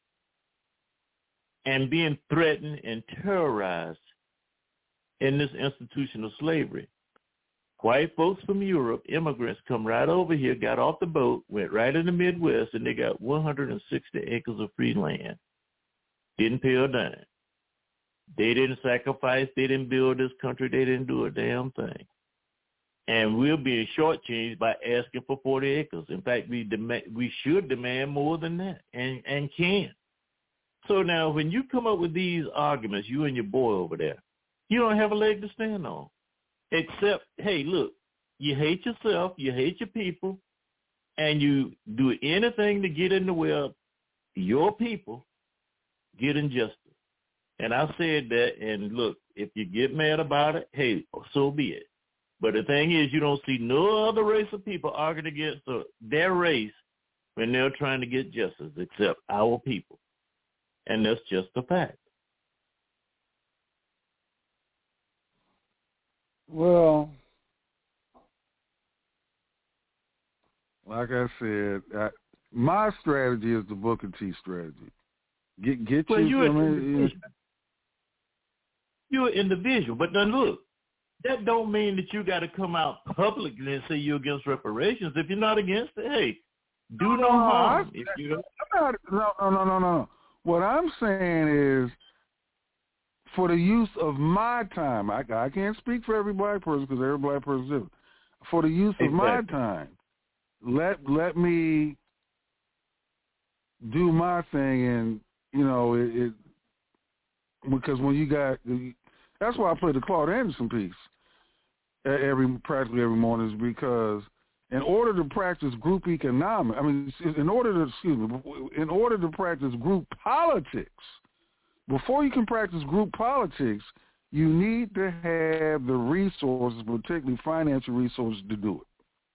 and being threatened and terrorized in this institution of slavery, white folks from Europe, immigrants, come right over here, got off the boat, went right in the Midwest, and they got 160 acres of free land. Didn't pay a dime. They didn't sacrifice. They didn't build this country. They didn't do a damn thing. And we're being shortchanged by asking for 40 acres. In fact, we should demand more than that and can. So now when you come up with these arguments, you and your boy over there, you don't have a leg to stand on. Except, hey, look, you hate yourself, you hate your people, and you do anything to get in the way of your people getting justice. And I said that, and look, if you get mad about it, hey, so be it. But the thing is, you don't see no other race of people arguing against their race when they're trying to get justice except our people. And that's just a fact. Well, like I said, my strategy is the Booker T strategy. Get well, you're an individual, but then look, that don't mean that you got to come out publicly and say you're against reparations. If you're not against it, hey, do no harm. No. What I'm saying is, for the use of my time, I can't speak for every black person because every black person is different. For the use of my time, let me do my thing, and it because when you got that's why I play the Claude Anderson piece practically every morning, is because in order to practice group economics, in order to practice group politics, before you can practice group politics, you need to have the resources, particularly financial resources, to do it.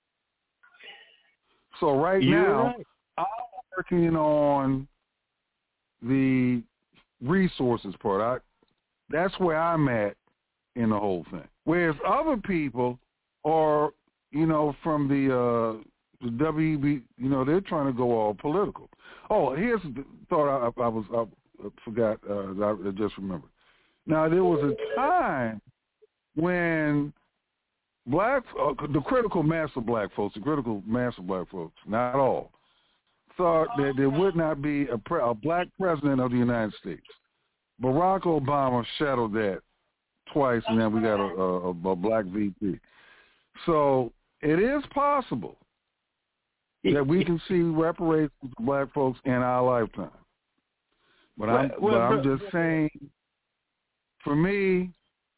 So now, I'm working on the resources part. That's where I'm at in the whole thing. Whereas other people are, from the WEB, they're trying to go all political. Oh, here's the thought I forgot. I just remembered. Now, there was a time when the critical mass of black folks, not all, thought that there would not be a black president of the United States. Barack Obama shadowed that twice, and then we got a black VP. So it is possible that we can see reparations to black folks in our lifetime. But I'm just saying, for me,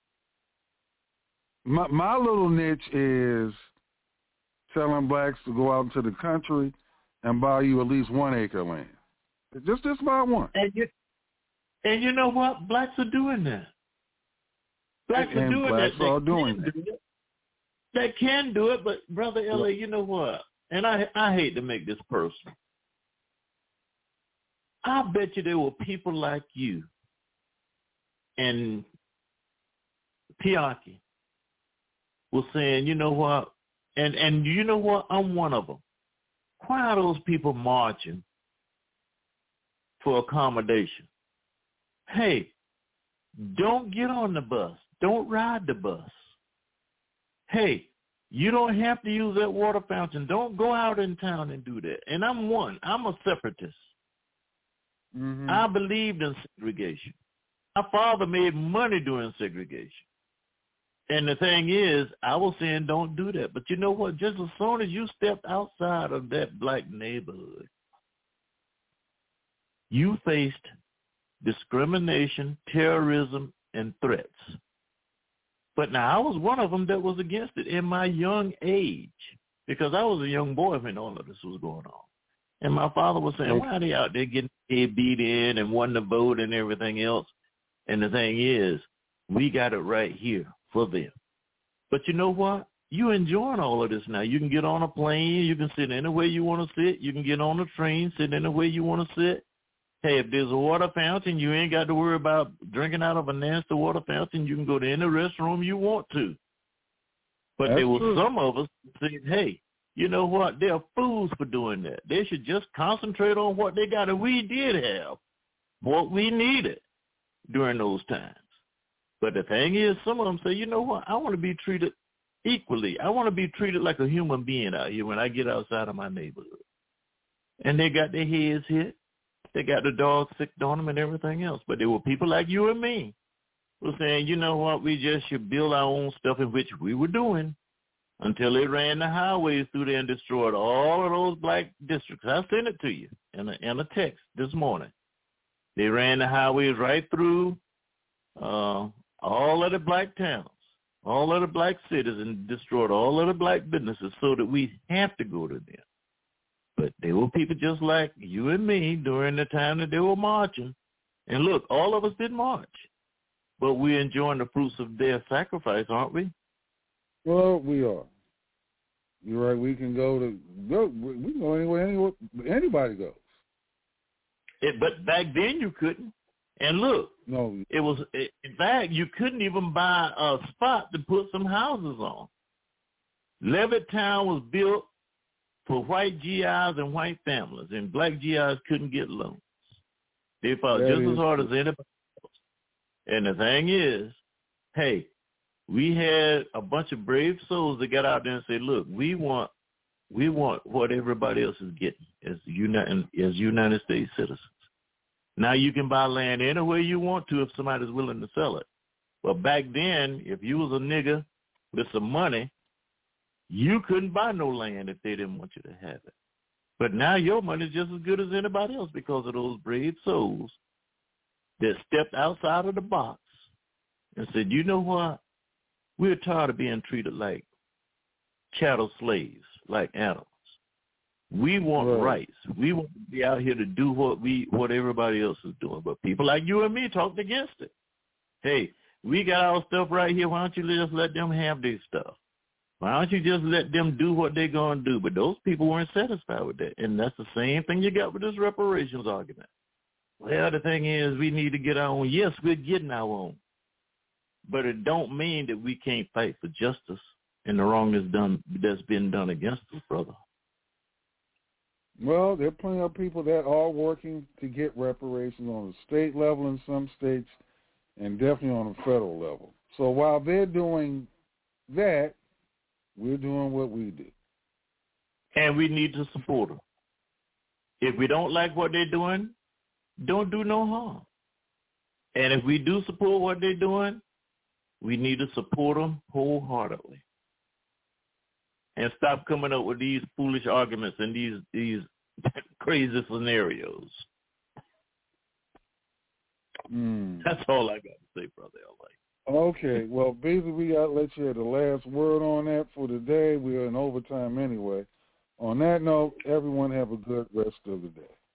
my little niche is telling blacks to go out into the country and buy you at least 1 acre of land. Just about one. And you know what? Blacks are doing that. Blacks are doing that. They can do it, but Brother L.A., you know what? And I hate to make this personal. I bet you there were people like you and Piaki was saying, you know what? And you know what? I'm one of them. Why are those people marching for accommodation? Hey, don't get on the bus. Don't ride the bus. Hey, you don't have to use that water fountain. Don't go out in town and do that. And I'm a separatist. Mm-hmm. I believed in segregation. My father made money doing segregation. And the thing is, I was saying don't do that. But you know what? Just as soon as you stepped outside of that black neighborhood, you faced discrimination, terrorism, and threats. But now I was one of them that was against it in my young age, because I was a young boy when all of this was going on. And my father was saying, why are they out there getting beat in and wanting to vote and everything else? And the thing is, we got it right here for them. But you know what? You're enjoying all of this now. You can get on a plane. You can sit any way you want to sit. You can get on a train, sit any way you want to sit. Hey, if there's a water fountain, you ain't got to worry about drinking out of a nasty water fountain. You can go to any restroom you want to. But there were some of us saying, hey, you know what? They're fools for doing that. They should just concentrate on what they got. And we did have what we needed during those times. But the thing is, some of them say, you know what? I want to be treated equally. I want to be treated like a human being out here when I get outside of my neighborhood. And they got their heads hit. They got the dog sicked on them and everything else. But there were people like you and me who were saying, you know what, we just should build our own stuff, in which we were doing, until they ran the highways through there and destroyed all of those black districts. I sent it to you in a text this morning. They ran the highways right through all of the black towns, all of the black cities, and destroyed all of the black businesses so that we have to go to them. But there were people just like you and me during the time that they were marching. And look, all of us did march. But we're enjoying the fruits of their sacrifice, aren't we? Well, we are. You're right. We can we can go anywhere anybody goes. But back then you couldn't. And look, no, it was, in fact, you couldn't even buy a spot to put some houses on. Levittown was built for white GIs and white families, and black GIs couldn't get loans. They fought just as hard as anybody else. And the thing is, hey, We had a bunch of brave souls that got out there and said, look, we want what everybody else is getting as United States citizens. Now you can buy land anywhere you want to if somebody's willing to sell it. But back then, if you was a nigga with some money, you couldn't buy no land if they didn't want you to have it. But now your money is just as good as anybody else because of those brave souls that stepped outside of the box and said, you know what? We're tired of being treated like chattel slaves, like animals. We want rights. We want to be out here to do what everybody else is doing. But people like you and me talked against it. Hey, we got our stuff right here. Why don't you just let them have their stuff? Why don't you just let them do what they're going to do? But those people weren't satisfied with that. And that's the same thing you got with this reparations argument. Well, the thing is, we need to get our own. Yes, we're getting our own. But it don't mean that we can't fight for justice and the wrong that's been done against us, brother. Well, there are plenty of people that are working to get reparations on the state level in some states and definitely on the federal level. So while they're doing that, we're doing what we do. And we need to support them. If we don't like what they're doing, don't do no harm. And if we do support what they're doing, we need to support them wholeheartedly. And stop coming up with these foolish arguments and these crazy scenarios. That's all I got to say, Brother L.A. Okay, well, basically, we got to let you have the last word on that for today. We are in overtime anyway. On that note, everyone have a good rest of the day.